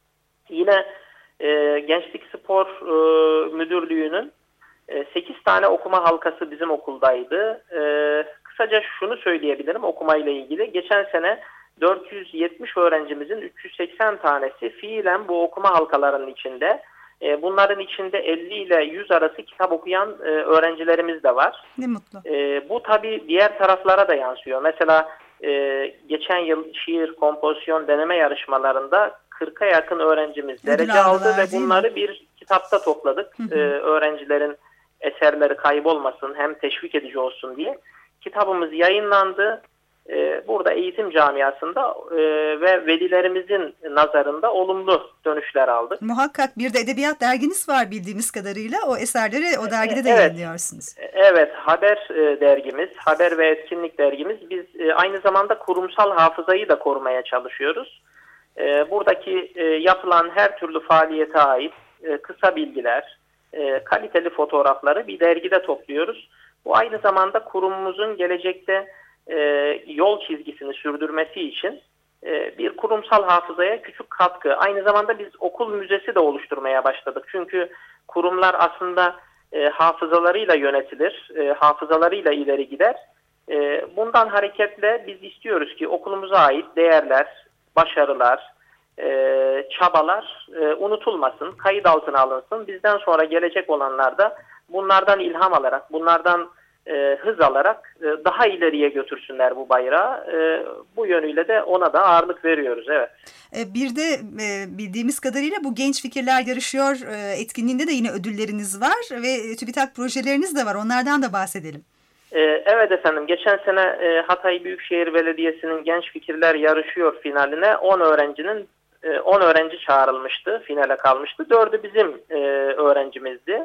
Yine e, Gençlik Spor e, Müdürlüğü'nün e, sekiz tane okuma halkası bizim okuldaydı. E, kısaca şunu söyleyebilirim okumayla ilgili. Geçen sene dört yüz yetmiş öğrencimizin üç yüz seksen tanesi fiilen bu okuma halkalarının içinde. Bunların içinde elli ile yüz arası kitap okuyan e, öğrencilerimiz de var. Ne mutlu. E, bu tabii diğer taraflara da yansıyor. Mesela e, geçen yıl şiir, kompozisyon deneme yarışmalarında kırka yakın öğrencimiz Ödül derece aldı aldılar, ve bunları mi? bir kitapta topladık. Hı hı. E, öğrencilerin eserleri kaybolmasın, hem teşvik edici olsun diye. Kitabımız yayınlandı. Burada eğitim camiasında ve velilerimizin nazarında olumlu dönüşler aldık. Muhakkak bir de edebiyat derginiz var bildiğimiz kadarıyla. O eserleri o dergide de evet, yayınlıyorsunuz. Evet, Haber dergimiz, Haber ve Etkinlik dergimiz. Biz aynı zamanda kurumsal hafızayı da korumaya çalışıyoruz. Buradaki yapılan her türlü faaliyete ait kısa bilgiler, kaliteli fotoğrafları bir dergide topluyoruz. Bu aynı zamanda kurumumuzun gelecekte E, yol çizgisini sürdürmesi için e, bir kurumsal hafızaya küçük katkı. Aynı zamanda biz okul müzesi de oluşturmaya başladık. Çünkü kurumlar aslında e, hafızalarıyla yönetilir, e, hafızalarıyla ileri gider. E, bundan hareketle biz istiyoruz ki okulumuza ait değerler, başarılar, e, çabalar e, unutulmasın, kayıt altına alınsın. Bizden sonra gelecek olanlar da bunlardan ilham alarak, bunlardan E, hız alarak e, daha ileriye götürsünler bu bayrağı. E, bu yönüyle de ona da ağırlık veriyoruz. Evet. E, bir de e, bildiğimiz kadarıyla bu Genç Fikirler Yarışıyor e, etkinliğinde de yine ödülleriniz var ve TÜBİTAK projeleriniz de var. Onlardan da bahsedelim. E, evet efendim. Geçen sene e, Hatay Büyükşehir Belediyesi'nin Genç Fikirler Yarışıyor finaline on öğrencinin e, on öğrenci çağrılmıştı. Finale kalmıştı. dördü bizim e, öğrencimizdi.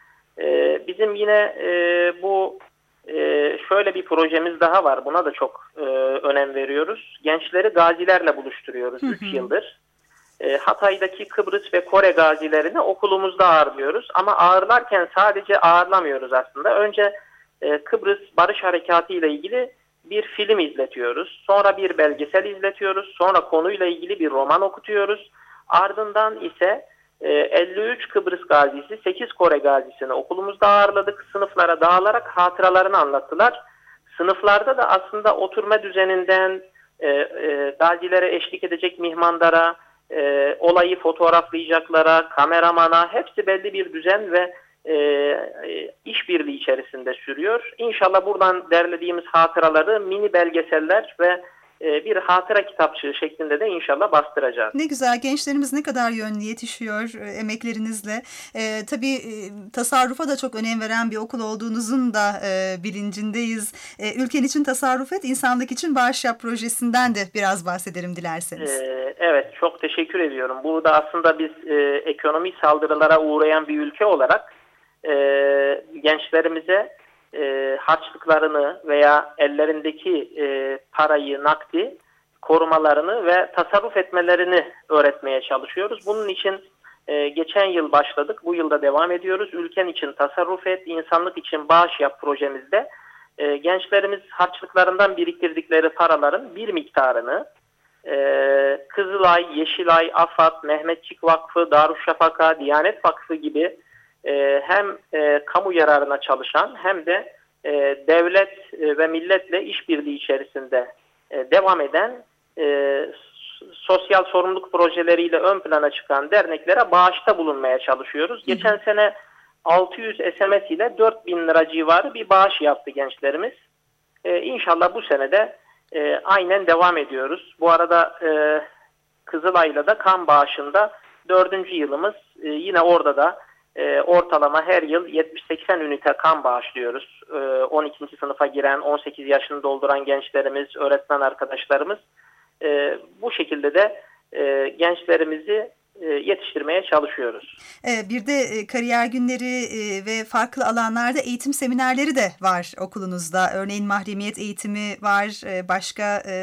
Ee, bizim yine e, bu e, şöyle bir projemiz daha var. Buna da çok e, önem veriyoruz. Gençleri gazilerle buluşturuyoruz üç yıldır. e, Hatay'daki Kıbrıs ve Kore gazilerini okulumuzda ağırlıyoruz. Ama ağırlarken sadece ağırlamıyoruz aslında. Önce e, Kıbrıs Barış Harekatı ile ilgili bir film izletiyoruz. Sonra bir belgesel izletiyoruz. Sonra konuyla ilgili bir roman okutuyoruz. Ardından ise e, elli üç Kıbrıs gazisi, sekiz Kore gazisini okulumuzda ağırladık. Sınıflara dağılarak hatıralarını anlattılar. Sınıflarda da aslında oturma düzeninden e, e, gazilere eşlik edecek mihmandara, e, olayı fotoğraflayacaklara, kameramana hepsi belli bir düzen ve e, e, işbirliği içerisinde sürüyor. İnşallah buradan derlediğimiz hatıraları mini belgeseller ve e, bir hatıra kitapçığı şeklinde de inşallah bastıracağız. Ne güzel, gençlerimiz ne kadar yönlü yetişiyor e, emeklerinizle. E, tabii e, tasarrufa da çok önem veren bir okul olduğunuzun da e, bilincindeyiz. E, ülken için tasarruf et, insanlık için bağış yap projesinden de biraz bahsedelim dilerseniz. E, evet, çok teşekkür ediyorum. Burada aslında biz e, ekonomik saldırılara uğrayan bir ülke olarak e, gençlerimize E, harçlıklarını veya ellerindeki e, parayı, nakdi korumalarını ve tasarruf etmelerini öğretmeye çalışıyoruz. Bunun için e, geçen yıl başladık, bu yılda devam ediyoruz. Ülken için tasarruf et, insanlık için bağış yap projemizde e, gençlerimiz harçlıklarından biriktirdikleri paraların bir miktarını e, Kızılay, Yeşilay, AFAD, Mehmetçik Vakfı, Darüşşafaka, Diyanet Vakfı gibi hem e, kamu yararına çalışan hem de e, devlet e, ve milletle işbirliği içerisinde e, devam eden e, sosyal sorumluluk projeleriyle ön plana çıkan derneklere bağışta bulunmaya çalışıyoruz. Hı hı. Geçen sene altı yüz S M S ile dört bin lira civarı bir bağış yaptı gençlerimiz. E, İnşallah bu sene de e, aynen devam ediyoruz. Bu arada e, Kızılay'la da kan bağışında dördüncü yılımız, e, yine orada da E, ortalama her yıl yetmiş seksen ünite kan bağışlıyoruz. E, on ikinci sınıfa giren, on sekiz yaşını dolduran gençlerimiz, öğretmen arkadaşlarımız e, bu şekilde de e, gençlerimizi e, yetiştirmeye çalışıyoruz. E, bir de e, kariyer günleri e, ve farklı alanlarda eğitim seminerleri de var okulunuzda. Örneğin mahremiyet eğitimi var. E, başka e,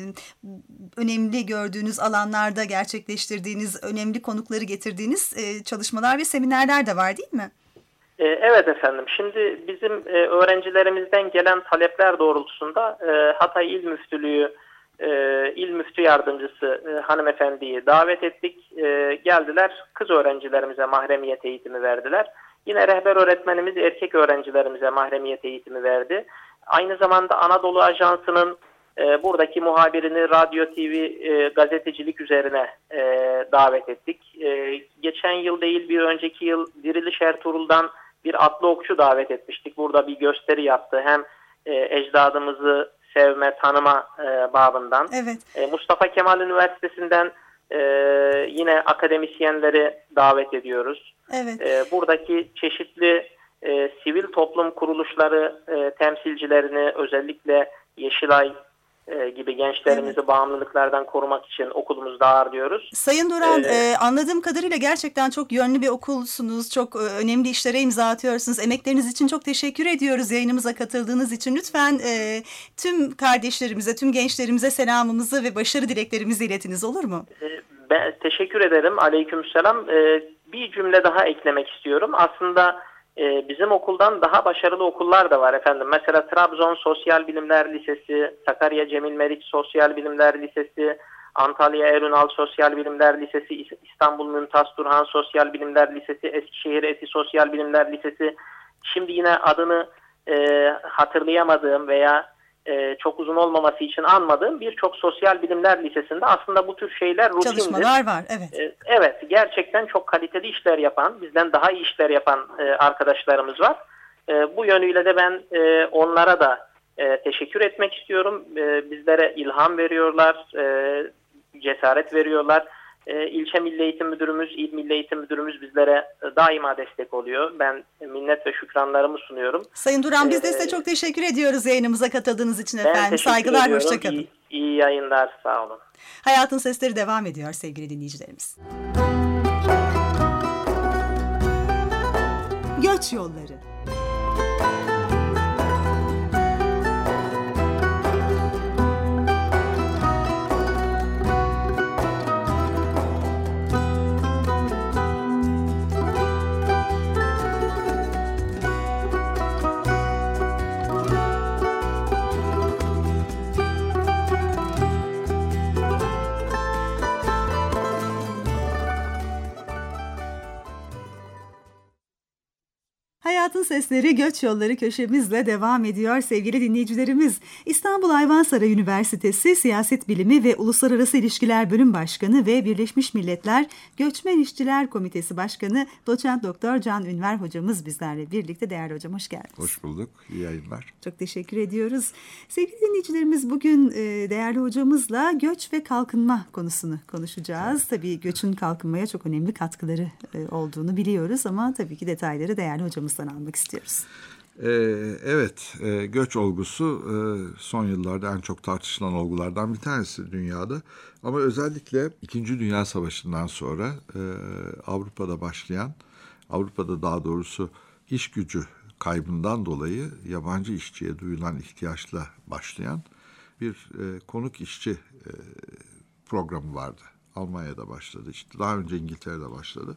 önemli gördüğünüz alanlarda gerçekleştirdiğiniz, önemli konukları getirdiğiniz e, çalışmalar ve seminerler de var değil mi? E, evet efendim. Şimdi bizim e, öğrencilerimizden gelen talepler doğrultusunda e, Hatay İl Müftülüğü Ee, İl Müftü Yardımcısı e, hanımefendiyi davet ettik. E, geldiler, kız öğrencilerimize mahremiyet eğitimi verdiler. Yine rehber öğretmenimiz erkek öğrencilerimize mahremiyet eğitimi verdi. Aynı zamanda Anadolu Ajansı'nın e, buradaki muhabirini radyo, T V, e, gazetecilik üzerine e, davet ettik. E, geçen yıl değil, bir önceki yıl Diriliş Ertuğrul'dan bir atlı okçu davet etmiştik. Burada bir gösteri yaptı. Hem e, ecdadımızı sevme, tanıma e, babından. Evet. E, Mustafa Kemal Üniversitesi'nden e, yine akademisyenleri davet ediyoruz. Evet. E, buradaki çeşitli e, sivil toplum kuruluşları e, temsilcilerini, özellikle Yeşilay e, gibi gençlerimizi evet. bağımlılıklardan korumak için okulumuzda ağırlıyoruz. Sayın Duran, ee, e, anladığım kadarıyla gerçekten çok yönlü bir okulsunuz. Çok e, önemli işlere imza atıyorsunuz. Emekleriniz için çok teşekkür ediyoruz yayınımıza katıldığınız için. Lütfen e, tüm kardeşlerimize, tüm gençlerimize selamımızı ve başarı dileklerimizi iletiniz, olur mu? E, ben teşekkür ederim. Aleykümselam. E, bir cümle daha eklemek istiyorum. Aslında bizim okuldan daha başarılı okullar da var efendim. Mesela Trabzon Sosyal Bilimler Lisesi, Sakarya Cemil Meriç Sosyal Bilimler Lisesi, Antalya Erünal Sosyal Bilimler Lisesi, İstanbul Mümtaz Turhan Sosyal Bilimler Lisesi, Eskişehir Eti Sosyal Bilimler Lisesi. Şimdi yine adını e, hatırlayamadığım veya e, çok uzun olmaması için anmadığım birçok sosyal bilimler lisesinde aslında bu tür şeyler rutindir. Çalışmalar var, evet. E, evet, gerçekten çok kaliteli işler yapan, bizden daha iyi işler yapan e, arkadaşlarımız var. E, bu yönüyle de ben e, onlara da e, teşekkür etmek istiyorum. E, bizlere ilham veriyorlar, e, cesaret veriyorlar. E, İlçe Milli Eğitim Müdürümüz, İl Milli Eğitim Müdürümüz bizlere daima destek oluyor. Ben minnet ve şükranlarımı sunuyorum. Sayın Duran, biz de size ee, çok teşekkür ediyoruz yayınımıza katıldığınız için efendim. Saygılar, hoşçakalın. İyi, iyi yayınlar, sağ olun. Hayatın Sesleri devam ediyor sevgili dinleyicilerimiz. Göç Yolları. Hayatın Sesleri Göç Yolları köşemizle devam ediyor sevgili dinleyicilerimiz. İstanbul Ayvansaray Üniversitesi Siyaset Bilimi ve Uluslararası İlişkiler Bölüm Başkanı ve Birleşmiş Milletler Göçmen İşçiler Komitesi Başkanı Doçent Doktor Can Ünver hocamız bizlerle birlikte. Değerli hocam, hoş geldiniz. Hoş bulduk. İyi yayınlar. Çok teşekkür ediyoruz. Sevgili dinleyicilerimiz, bugün değerli hocamızla göç ve kalkınma konusunu konuşacağız. Tabii göçün kalkınmaya çok önemli katkıları olduğunu biliyoruz ama tabii ki detayları değerli hocamızdan almak istiyoruz. Ee, evet, e, göç olgusu e, son yıllarda en çok tartışılan olgulardan bir tanesi dünyada. Ama özellikle İkinci Dünya Savaşı'ndan sonra e, Avrupa'da başlayan, Avrupa'da daha doğrusu iş gücü kaybından dolayı yabancı işçiye duyulan ihtiyaçla başlayan bir e, konuk işçi e, programı vardı. Almanya'da başladı, işte daha önce İngiltere'de başladı.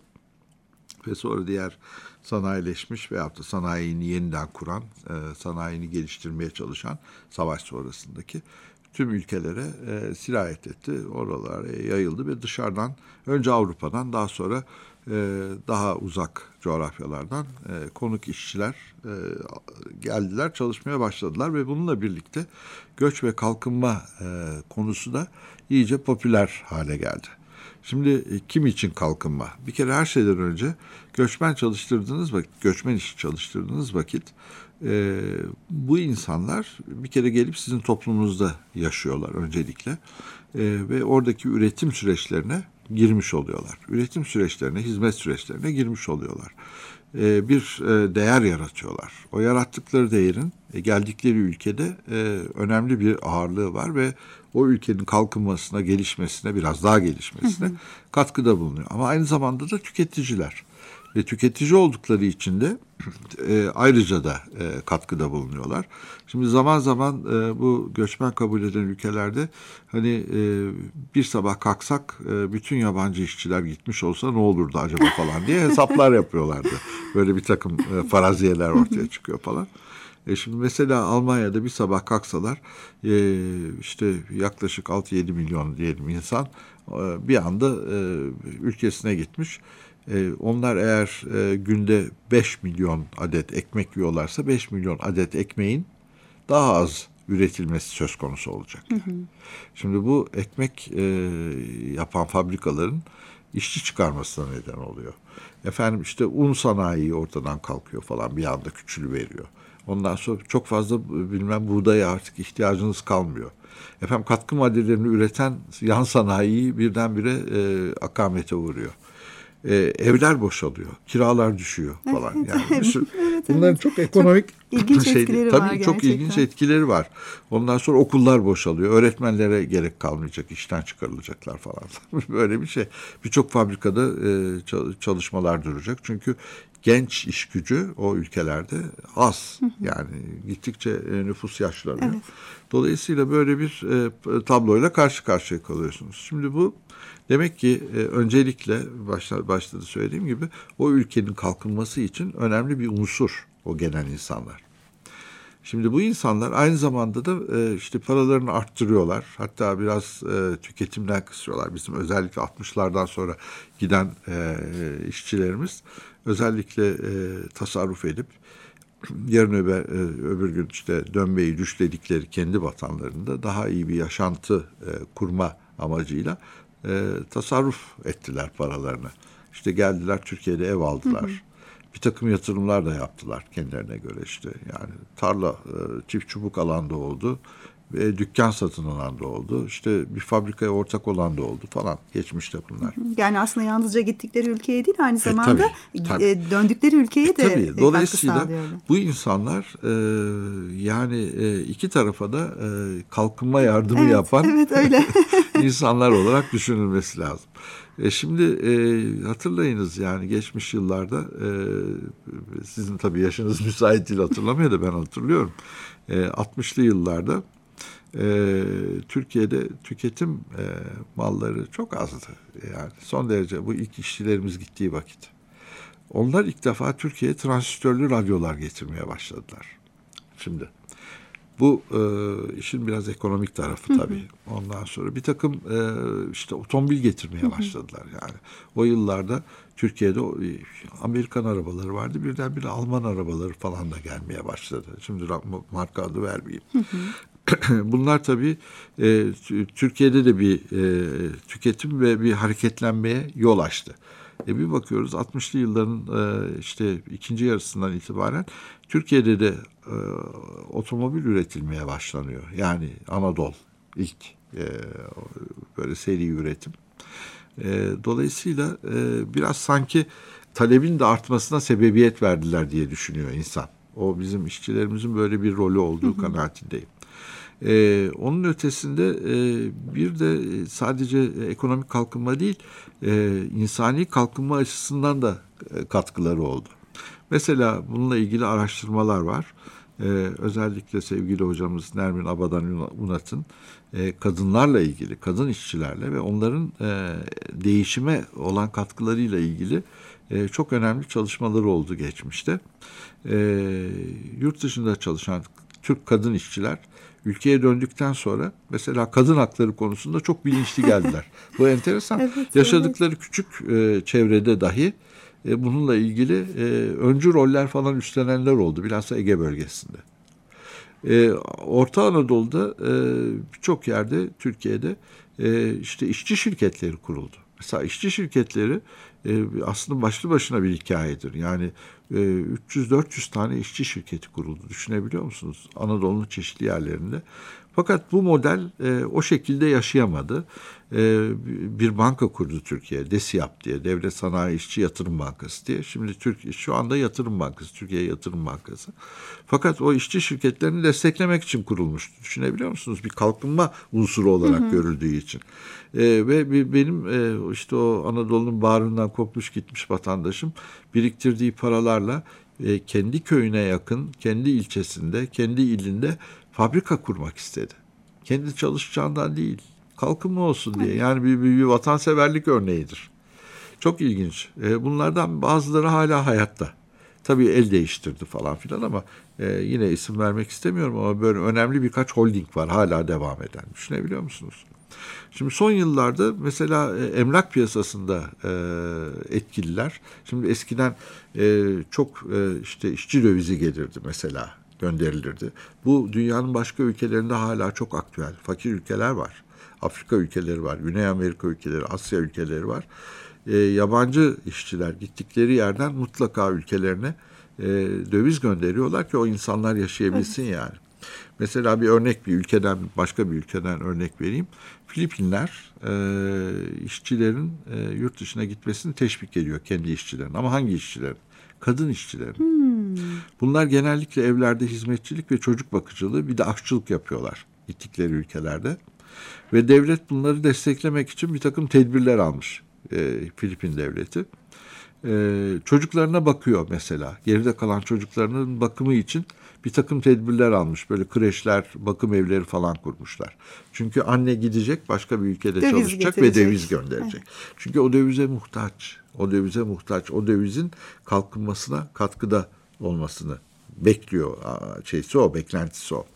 Ve sonra diğer sanayileşmiş veyahut da sanayini yeniden kuran, e, sanayini geliştirmeye çalışan savaş sonrasındaki tüm ülkelere e, sirayet etti. Oralara yayıldı ve dışarıdan, önce Avrupa'dan, daha sonra e, daha uzak coğrafyalardan e, konuk işçiler e, geldiler, çalışmaya başladılar ve bununla birlikte göç ve kalkınma e, konusu da iyice popüler hale geldi. Şimdi kim için kalkınma? Bir kere her şeyden önce göçmen çalıştırdığınız vakit, göçmen işi çalıştırdığınız vakit e, bu insanlar bir kere gelip sizin toplumunuzda yaşıyorlar öncelikle e, ve oradaki üretim süreçlerine girmiş oluyorlar. Üretim süreçlerine, hizmet süreçlerine girmiş oluyorlar. E, bir e, değer yaratıyorlar. O yarattıkları değerin e, geldikleri ülkede e, önemli bir ağırlığı var ve o ülkenin kalkınmasına, gelişmesine, biraz daha gelişmesine hı hı. katkıda bulunuyor. Ama aynı zamanda da tüketiciler. Ve tüketici oldukları için de e, ayrıca da e, katkıda bulunuyorlar. Şimdi zaman zaman e, bu göçmen kabul eden ülkelerde hani e, bir sabah kalksak e, bütün yabancı işçiler gitmiş olsa ne olurdu acaba falan diye hesaplar yapıyorlardı. Böyle bir takım e, faraziyeler ortaya çıkıyor falan. E şimdi mesela Almanya'da bir sabah kalksalar e, işte yaklaşık altı yedi milyon diyelim insan e, bir anda e, ülkesine gitmiş. E, onlar eğer e, günde beş milyon adet ekmek yiyorlarsa beş milyon adet ekmeğin daha az üretilmesi söz konusu olacak. Hı hı. Şimdi bu ekmek e, yapan fabrikaların işçi çıkarmasına neden oluyor. Efendim işte un sanayi ortadan kalkıyor falan, bir anda küçülüveriyor. Ondan sonra çok fazla bilmem buğdaya artık ihtiyacınız kalmıyor. Efendim katkı maddelerini üreten yan sanayi birdenbire e, akamete uğruyor. E, evler boşalıyor, kiralar düşüyor falan. Evet, yani evet, sürü, evet, bunların evet. çok ekonomik çok ilginç şey, etkileri tabii var çok gerçekten. ilginç etkileri var. Ondan sonra okullar boşalıyor, öğretmenlere gerek kalmayacak, işten çıkarılacaklar falan. Böyle bir şey. Birçok fabrikada e, çalışmalar duracak çünkü genç iş gücü o ülkelerde az. Yani gittikçe e, nüfus yaşlanıyor. Evet. Dolayısıyla böyle bir e, tabloyla karşı karşıya kalıyorsunuz. Şimdi bu demek ki e, öncelikle başta, başta da söylediğim gibi o ülkenin kalkınması için önemli bir unsur o gelen insanlar. Şimdi bu insanlar aynı zamanda da e, işte paralarını arttırıyorlar. Hatta biraz e, tüketimden kısıyorlar. Bizim özellikle altmışlardan sonra giden e, işçilerimiz özellikle e, tasarruf edip yarın öbür, e, öbür gün işte dönmeyi düşledikleri kendi vatanlarında daha iyi bir yaşantı e, kurma amacıyla e, tasarruf ettiler paralarını. İşte geldiler Türkiye'de ev aldılar. Hı hı. Bir takım yatırımlar da yaptılar kendilerine göre işte. Yani tarla, çift çubuk alan da oldu. Ve dükkan satın alan da oldu. İşte bir fabrikaya ortak olan da oldu falan. Geçmişte bunlar. Yani aslında yalnızca gittikleri ülkeye değil, aynı zamanda e, tabii, tabii. E, döndükleri ülkeye e, de tabii. Dolayısıyla bu insanlar e, yani e, iki tarafa da e, kalkınma yardımı evet, yapan evet, öyle. insanlar olarak düşünülmesi lazım. E şimdi e, hatırlayınız yani geçmiş yıllarda e, sizin tabii yaşınız müsait değil hatırlamaya da ben hatırlıyorum. E, altmışlı yıllarda e, Türkiye'de tüketim e, malları çok azdı. Yani son derece bu ilk işçilerimiz gittiği vakit. Onlar ilk defa Türkiye'ye transistörlü radyolar getirmeye başladılar. Şimdi Bu e, işin biraz ekonomik tarafı tabii. Ondan sonra bir takım e, işte otomobil getirmeye başladılar yani. O yıllarda Türkiye'de o, Amerikan arabaları vardı. Birdenbire Alman arabaları falan da gelmeye başladı. Şimdi marka adı vermeyeyim. Bunlar tabii e, Türkiye'de de bir e, tüketim ve bir hareketlenmeye yol açtı. E bir bakıyoruz altmışlı yılların e, işte ikinci yarısından itibaren Türkiye'de de e, otomobil üretilmeye başlanıyor. Yani Anadolu ilk e, böyle seri üretim. E, dolayısıyla e, biraz sanki talebin de artmasına sebebiyet verdiler diye düşünüyor insan. O bizim işçilerimizin böyle bir rolü olduğu hı hı. kanaatindeyim. Ee, onun ötesinde e, bir de sadece ekonomik kalkınma değil, e, insani kalkınma açısından da e, katkıları oldu. Mesela bununla ilgili araştırmalar var. Ee, özellikle sevgili hocamız Nermin Abadan Unat'ın e, kadınlarla ilgili, kadın işçilerle ve onların e, değişime olan katkılarıyla ilgili e, çok önemli çalışmaları oldu geçmişte. E, yurt dışında çalışan Türk kadın işçiler ülkeye döndükten sonra mesela kadın hakları konusunda çok bilinçli geldiler. Bu enteresan. Evet, yaşadıkları evet. küçük e, çevrede dahi e, bununla ilgili e, öncü roller falan üstlenenler oldu. Bilhassa Ege bölgesinde. E, Orta Anadolu'da e, birçok yerde Türkiye'de e, işte işçi şirketleri kuruldu. Mesela işçi şirketleri e, aslında başlı başına bir hikayedir. Yani e, üç yüz dört yüz tane işçi şirketi kuruldu. Düşünebiliyor musunuz? Anadolu'nun çeşitli yerlerinde. Fakat bu model e, o şekilde yaşayamadı. E, bir banka kurdu Türkiye, DESİAP diye, Devlet Sanayi İşçi Yatırım Bankası diye. Şimdi Türkiye şu anda Yatırım Bankası, Türkiye Yatırım Bankası. Fakat o işçi şirketlerini desteklemek için kurulmuştu. Düşünebiliyor musunuz? Bir kalkınma unsuru olarak hı hı. görüldüğü için. E, ve benim e, işte o Anadolu'nun bağrından kopmuş gitmiş vatandaşım biriktirdiği paralarla e, kendi köyüne yakın, kendi ilçesinde, kendi ilinde fabrika kurmak istedi. Kendi çalışacağından değil, kalkınma olsun diye. Yani bir, bir, bir vatanseverlik örneğidir. Çok ilginç. E, bunlardan bazıları hala hayatta. Tabii el değiştirdi falan filan ama e, yine isim vermek istemiyorum ama böyle önemli birkaç holding var hala devam eden. Düşünebiliyor musunuz? Şimdi son yıllarda mesela e, emlak piyasasında e, etkililer. Şimdi eskiden e, çok e, işte işçi dövizi gelirdi mesela, gönderilirdi. Bu dünyanın başka ülkelerinde hala çok aktüel. Fakir ülkeler var. Afrika ülkeleri var. Güney Amerika ülkeleri, Asya ülkeleri var. E, yabancı işçiler gittikleri yerden mutlaka ülkelerine e, döviz gönderiyorlar ki o insanlar yaşayabilsin evet. yani. Mesela bir örnek bir ülkeden başka bir ülkeden örnek vereyim. Filipinler e, işçilerin e, yurt dışına gitmesini teşvik ediyor kendi işçilerin. Ama hangi işçilerin? Kadın işçilerin. Hmm. Bunlar genellikle evlerde hizmetçilik ve çocuk bakıcılığı bir de aşçılık yapıyorlar gittikleri ülkelerde. Ve devlet bunları desteklemek için bir takım tedbirler almış e, Filipin devleti. E, çocuklarına bakıyor mesela. Geride kalan çocuklarının bakımı için bir takım tedbirler almış. Böyle kreşler, bakım evleri falan kurmuşlar. Çünkü anne gidecek, başka bir ülkede döviz çalışacak getirecek. Ve döviz gönderecek. Evet. Çünkü o dövize muhtaç. O dövize muhtaç. O dövizin kalkınmasına katkıda olmasını bekliyor. Şeysi o, beklentisi o.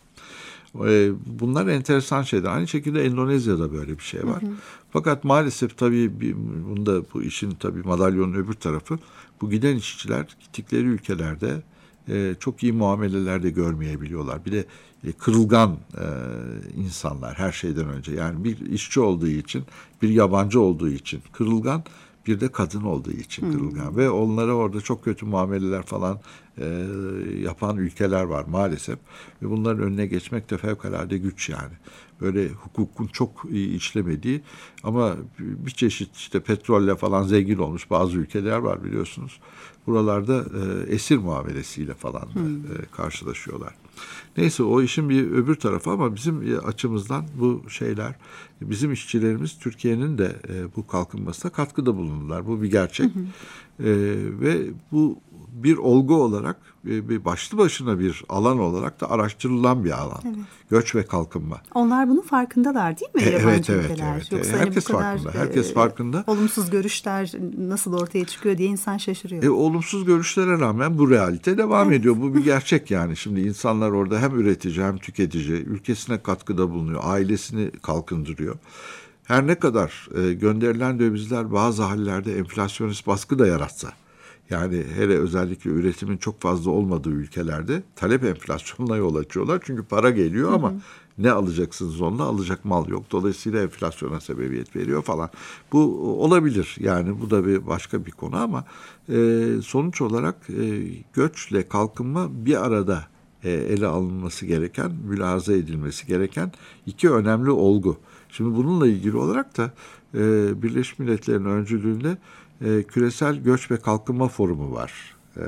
Bunlar enteresan şeyler. Aynı şekilde Endonezya'da böyle bir şey var. Hı hı. Fakat maalesef tabii bir, bunda bu işin tabii madalyonun öbür tarafı, bu giden işçiler gittikleri ülkelerde e, çok iyi muameleler de görmeyebiliyorlar. Bir de e, kırılgan e, insanlar her şeyden önce. Yani bir işçi olduğu için, bir yabancı olduğu için kırılgan, bir de kadın olduğu için kırılgan. Hmm. Ve onlara orada çok kötü muameleler falan e, yapan ülkeler var maalesef. Ve bunların önüne geçmek de fevkalade güç yani. Böyle hukukun çok iyi işlemediği ama bir çeşit işte petrolle falan zengin olmuş bazı ülkeler var biliyorsunuz. Buralarda e, esir muamelesiyle falan da, hmm. e, karşılaşıyorlar. Neyse o işin bir öbür tarafı ama bizim açımızdan bu şeyler, bizim işçilerimiz Türkiye'nin de e, bu kalkınmasına katkıda bulundular. Bu bir gerçek. Hı hı. E, ve bu bir olgu olarak, bir başlı başına bir alan olarak da araştırılan bir alan. Evet. Göç ve kalkınma. Onlar bunun farkındalar değil mi? E, yabancı evet, evet, ülkeler? evet. Yoksa Herkes hani bu kadar, farkında. Herkes e, farkında. Olumsuz görüşler nasıl ortaya çıkıyor diye insan şaşırıyor. E, olumsuz görüşlere rağmen bu realite devam evet. ediyor. Bu bir gerçek yani. Şimdi insanlar orada hem üretici hem tüketici, ülkesine katkıda bulunuyor, ailesini kalkındırıyor. Her ne kadar e, gönderilen dövizler bazı hallerde enflasyonist baskı da yaratsa, yani hele özellikle üretimin çok fazla olmadığı ülkelerde talep enflasyonuna yol açıyorlar. Çünkü para geliyor ama hı hı. ne alacaksınız onunla? Alacak mal yok. Dolayısıyla enflasyona sebebiyet veriyor falan. Bu olabilir. Yani bu da bir başka bir konu ama e, sonuç olarak e, göçle kalkınma bir arada e, ele alınması gereken, mülahaza edilmesi gereken iki önemli olgu. Şimdi bununla ilgili olarak da e, Birleşmiş Milletler'in öncülüğünde e, Küresel Göç ve Kalkınma Forumu var. E,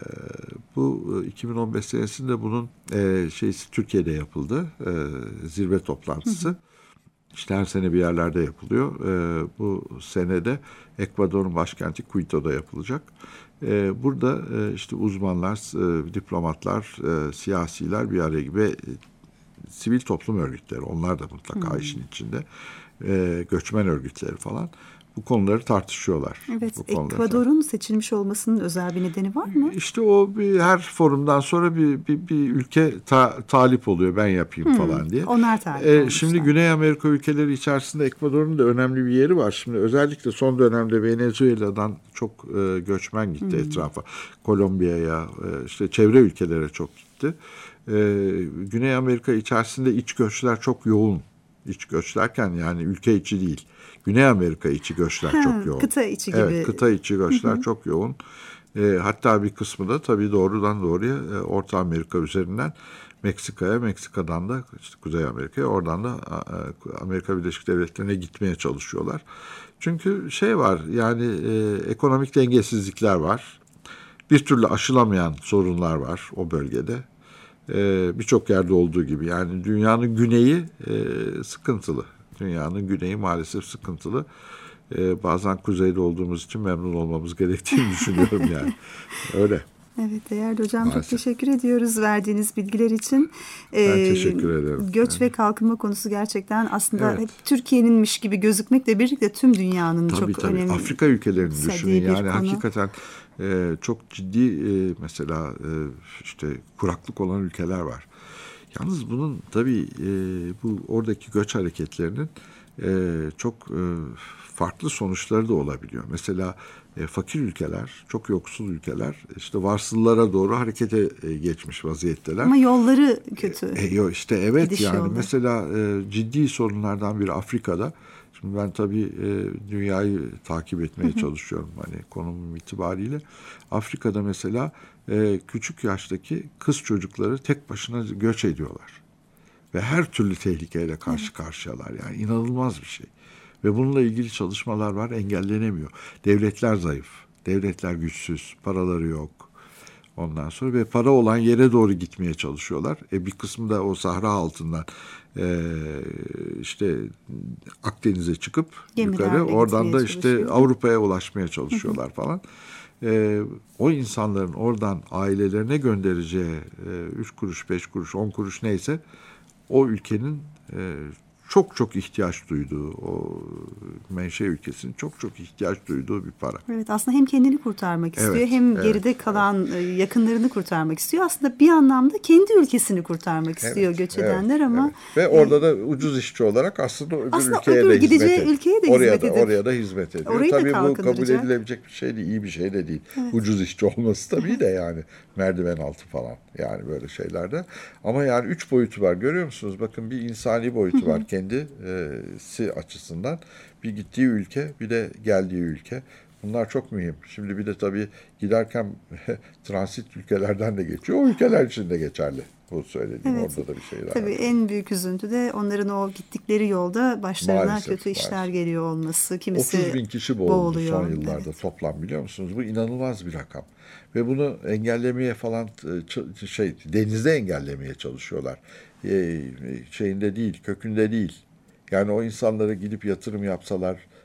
bu iki bin on beş senesinde bunun e, şeysi Türkiye'de yapıldı. E, zirve toplantısı. Hı hı. İşte her sene bir yerlerde yapılıyor. E, bu senede Ekvador'un başkenti Quito'da yapılacak. E, burada e, işte uzmanlar, e, diplomatlar, e, siyasiler bir araya gibi, e, sivil toplum örgütleri, onlar da mutlaka hmm. işin içinde, e, göçmen örgütleri falan bu konuları tartışıyorlar. Evet, Ekvador'un seçilmiş olmasının özel bir nedeni var mı? İşte o bir her forumdan sonra bir bir, bir ülke ta, talip oluyor, ben yapayım hmm. falan diye. Onlar talip e, Şimdi Güney Amerika ülkeleri içerisinde Ekvador'un da önemli bir yeri var. Şimdi özellikle son dönemde Venezuela'dan çok e, göçmen gitti hmm. etrafa. Kolombiya'ya, e, işte çevre ülkelere çok gitti. Ee, Güney Amerika içerisinde iç göçler çok yoğun. İç göç derken yani ülke içi değil. Güney Amerika içi göçler ha, çok yoğun. Kıta içi gibi. Evet, kıta içi göçler çok yoğun. Ee, hatta bir kısmı da tabii doğrudan doğruya e, Orta Amerika üzerinden Meksika'ya, Meksika'dan da işte Kuzey Amerika'ya, oradan da e, Amerika Birleşik Devletleri'ne gitmeye çalışıyorlar. Çünkü şey var yani e, ekonomik dengesizlikler var. Bir türlü aşılamayan sorunlar var o bölgede. Ee, birçok yerde olduğu gibi yani dünyanın güneyi e, sıkıntılı. Dünyanın güneyi maalesef sıkıntılı. Ee, bazen kuzeyde olduğumuz için memnun olmamız gerektiğini düşünüyorum yani. Öyle. Evet değerli hocam, maalesef. Çok teşekkür ediyoruz verdiğiniz bilgiler için. Ee, ben teşekkür ederim. Göç yani. Ve kalkınma konusu gerçekten aslında evet. hep Türkiye'ninmiş gibi gözükmekle birlikte tüm dünyanın tabii, çok tabii. önemli. Afrika ülkelerini düşünün yani konu. Hakikaten e, çok ciddi e, mesela e, işte kuraklık olan ülkeler var. Yalnız bunun tabii e, bu oradaki göç hareketlerinin e, çok e, farklı sonuçları da olabiliyor. Mesela e, fakir ülkeler, çok yoksul ülkeler işte varsıllara doğru harekete e, geçmiş vaziyetteler. Ama yolları kötü. E, e, işte evet Gidiş yani yolda. Mesela e, ciddi sorunlardan biri Afrika'da. Şimdi ben tabii e, dünyayı takip etmeye hı hı. çalışıyorum hani konumum itibariyle. Afrika'da mesela e, küçük yaştaki kız çocukları tek başına göç ediyorlar. Ve her türlü tehlikeyle karşı evet. karşıyalar. Yani inanılmaz bir şey. Ve bununla ilgili çalışmalar var, engellenemiyor. Devletler zayıf, devletler güçsüz, paraları yok. Ondan sonra ve para olan yere doğru gitmeye çalışıyorlar. E bir kısmı da o sahra altından e, işte Akdeniz'e çıkıp Gemilerle yukarı, oradan da işte Avrupa'ya ulaşmaya çalışıyorlar falan. E, o insanların oradan ailelerine göndereceği e, üç kuruş, beş kuruş, on kuruş neyse o ülkenin e, çok çok ihtiyaç duyduğu, o menşe ülkesinin çok çok ihtiyaç duyduğu bir para. Evet, aslında hem kendini kurtarmak istiyor evet, hem evet, geride kalan evet. yakınlarını kurtarmak istiyor. Aslında bir anlamda kendi ülkesini kurtarmak istiyor evet, göç edenler evet, ama. Evet. Ve orada da ucuz işçi olarak aslında öbür aslında ülkeye öbür de hizmet ediyor. Ülkeye de oraya hizmet da, edip, oraya da hizmet ediyor. Orayı tabii da bu kabul edilebilecek bir şey değil, iyi bir şey de değil. Evet. Ucuz işçi olması tabii de yani merdiven altı falan yani böyle şeylerde. Ama yani üç boyutu var, görüyor musunuz? Bakın bir insani boyutu var kendisi açısından. Bir gittiği ülke, bir de geldiği ülke. Bunlar çok mühim. Şimdi bir de tabii giderken transit ülkelerden de geçiyor. O ülkeler için de geçerli. Bu söylediğim evet. Orada da bir şeyler Tabii var. En büyük üzüntü de onların o gittikleri yolda başlarına maalesef, kötü işler maalesef. Geliyor olması. Kimisi otuz bin kişi boğuldu boğuluyor. Son yıllarda evet. Toplam, biliyor musunuz? Bu inanılmaz bir rakam. Ve bunu engellemeye falan şey denizde engellemeye çalışıyorlar. Şeyinde değil, kökünde değil. Yani o insanlara gidip yatırım yapsalar,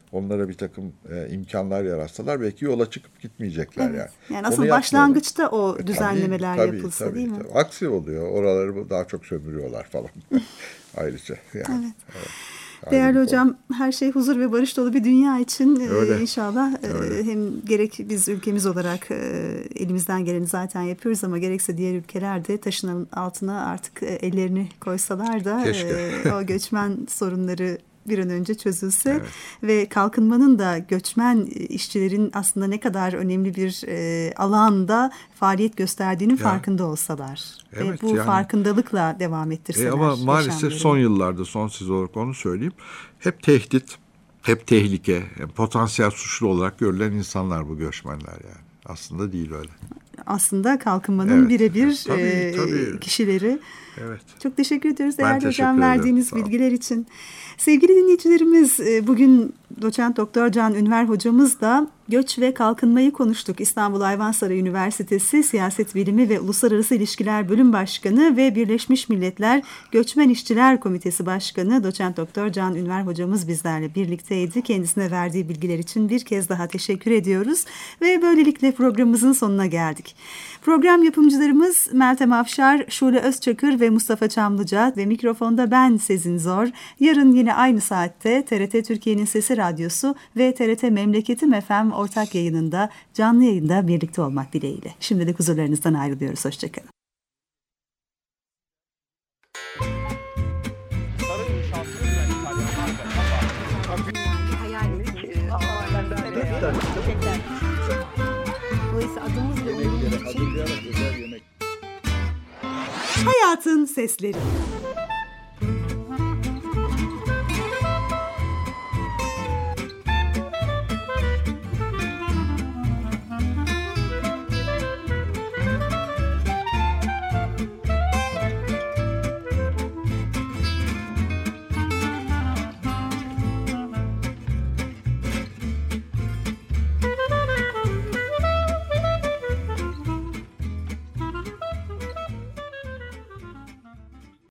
onlara bir takım e, imkanlar yaratsalar belki yola çıkıp gitmeyecekler Evet. yani. Yani Onu asıl yapmıyorlar. başlangıçta o E, düzenlemeler tabii, yapılsa tabii, değil mi? tabii. Aksi oluyor. Oraları daha çok sömürüyorlar falan. Ayrıca yani. Evet. Evet. Değerli Ayrı bir hocam, her şey huzur ve barış dolu bir dünya için e, Öyle. inşallah e, Öyle. hem gerek biz ülkemiz olarak e, elimizden geleni zaten yapıyoruz ama gerekse diğer ülkeler de taşın altına artık e, ellerini koysalar da e, o göçmen sorunları bir an önce çözülse Evet. ve kalkınmanın da göçmen işçilerin aslında ne kadar önemli bir e, alanda faaliyet gösterdiğinin Ya. farkında olsalar Evet, ve bu yani- farkındalıkla devam ettirseler. E ama maalesef yaşamlarını. son yıllarda, son siz olarak onu söyleyeyim, hep tehdit, hep tehlike, potansiyel suçlu olarak görülen insanlar bu göçmenler yani. Aslında değil öyle. Aslında kalkınmanın Evet. birebir Tabii, e, tabii. kişileri. Evet. Çok teşekkür ediyoruz Ben değerli teşekkür hocam ederim. verdiğiniz Sağ olun. bilgiler için. Sevgili dinleyicilerimiz, e, bugün Doçent Doktor Can Ünver hocamızla göç ve kalkınmayı konuştuk. İstanbul Ayvansarayı Üniversitesi Siyaset Bilimi ve Uluslararası İlişkiler Bölüm Başkanı ve Birleşmiş Milletler Göçmen İşçiler Komitesi Başkanı Doçent Doktor Can Ünver hocamız bizlerle birlikteydi. Kendisine verdiği bilgiler için bir kez daha teşekkür ediyoruz ve böylelikle programımızın sonuna geldik. Program yapımcılarımız Meltem Afşar, Şule Özçakır ve Mustafa Çamlıca ve mikrofonda ben Sezin Zor. Yarın yine aynı saatte T R T Türkiye'nin Sesi Radyosu ve T R T Memleketim F M ortak yayınında, canlı yayında birlikte olmak dileğiyle. Şimdilik huzurlarınızdan ayrılıyoruz. Hoşçakalın. Hayal ettik. Dolayısıyla adımız bile onun için Hayatın Sesleri.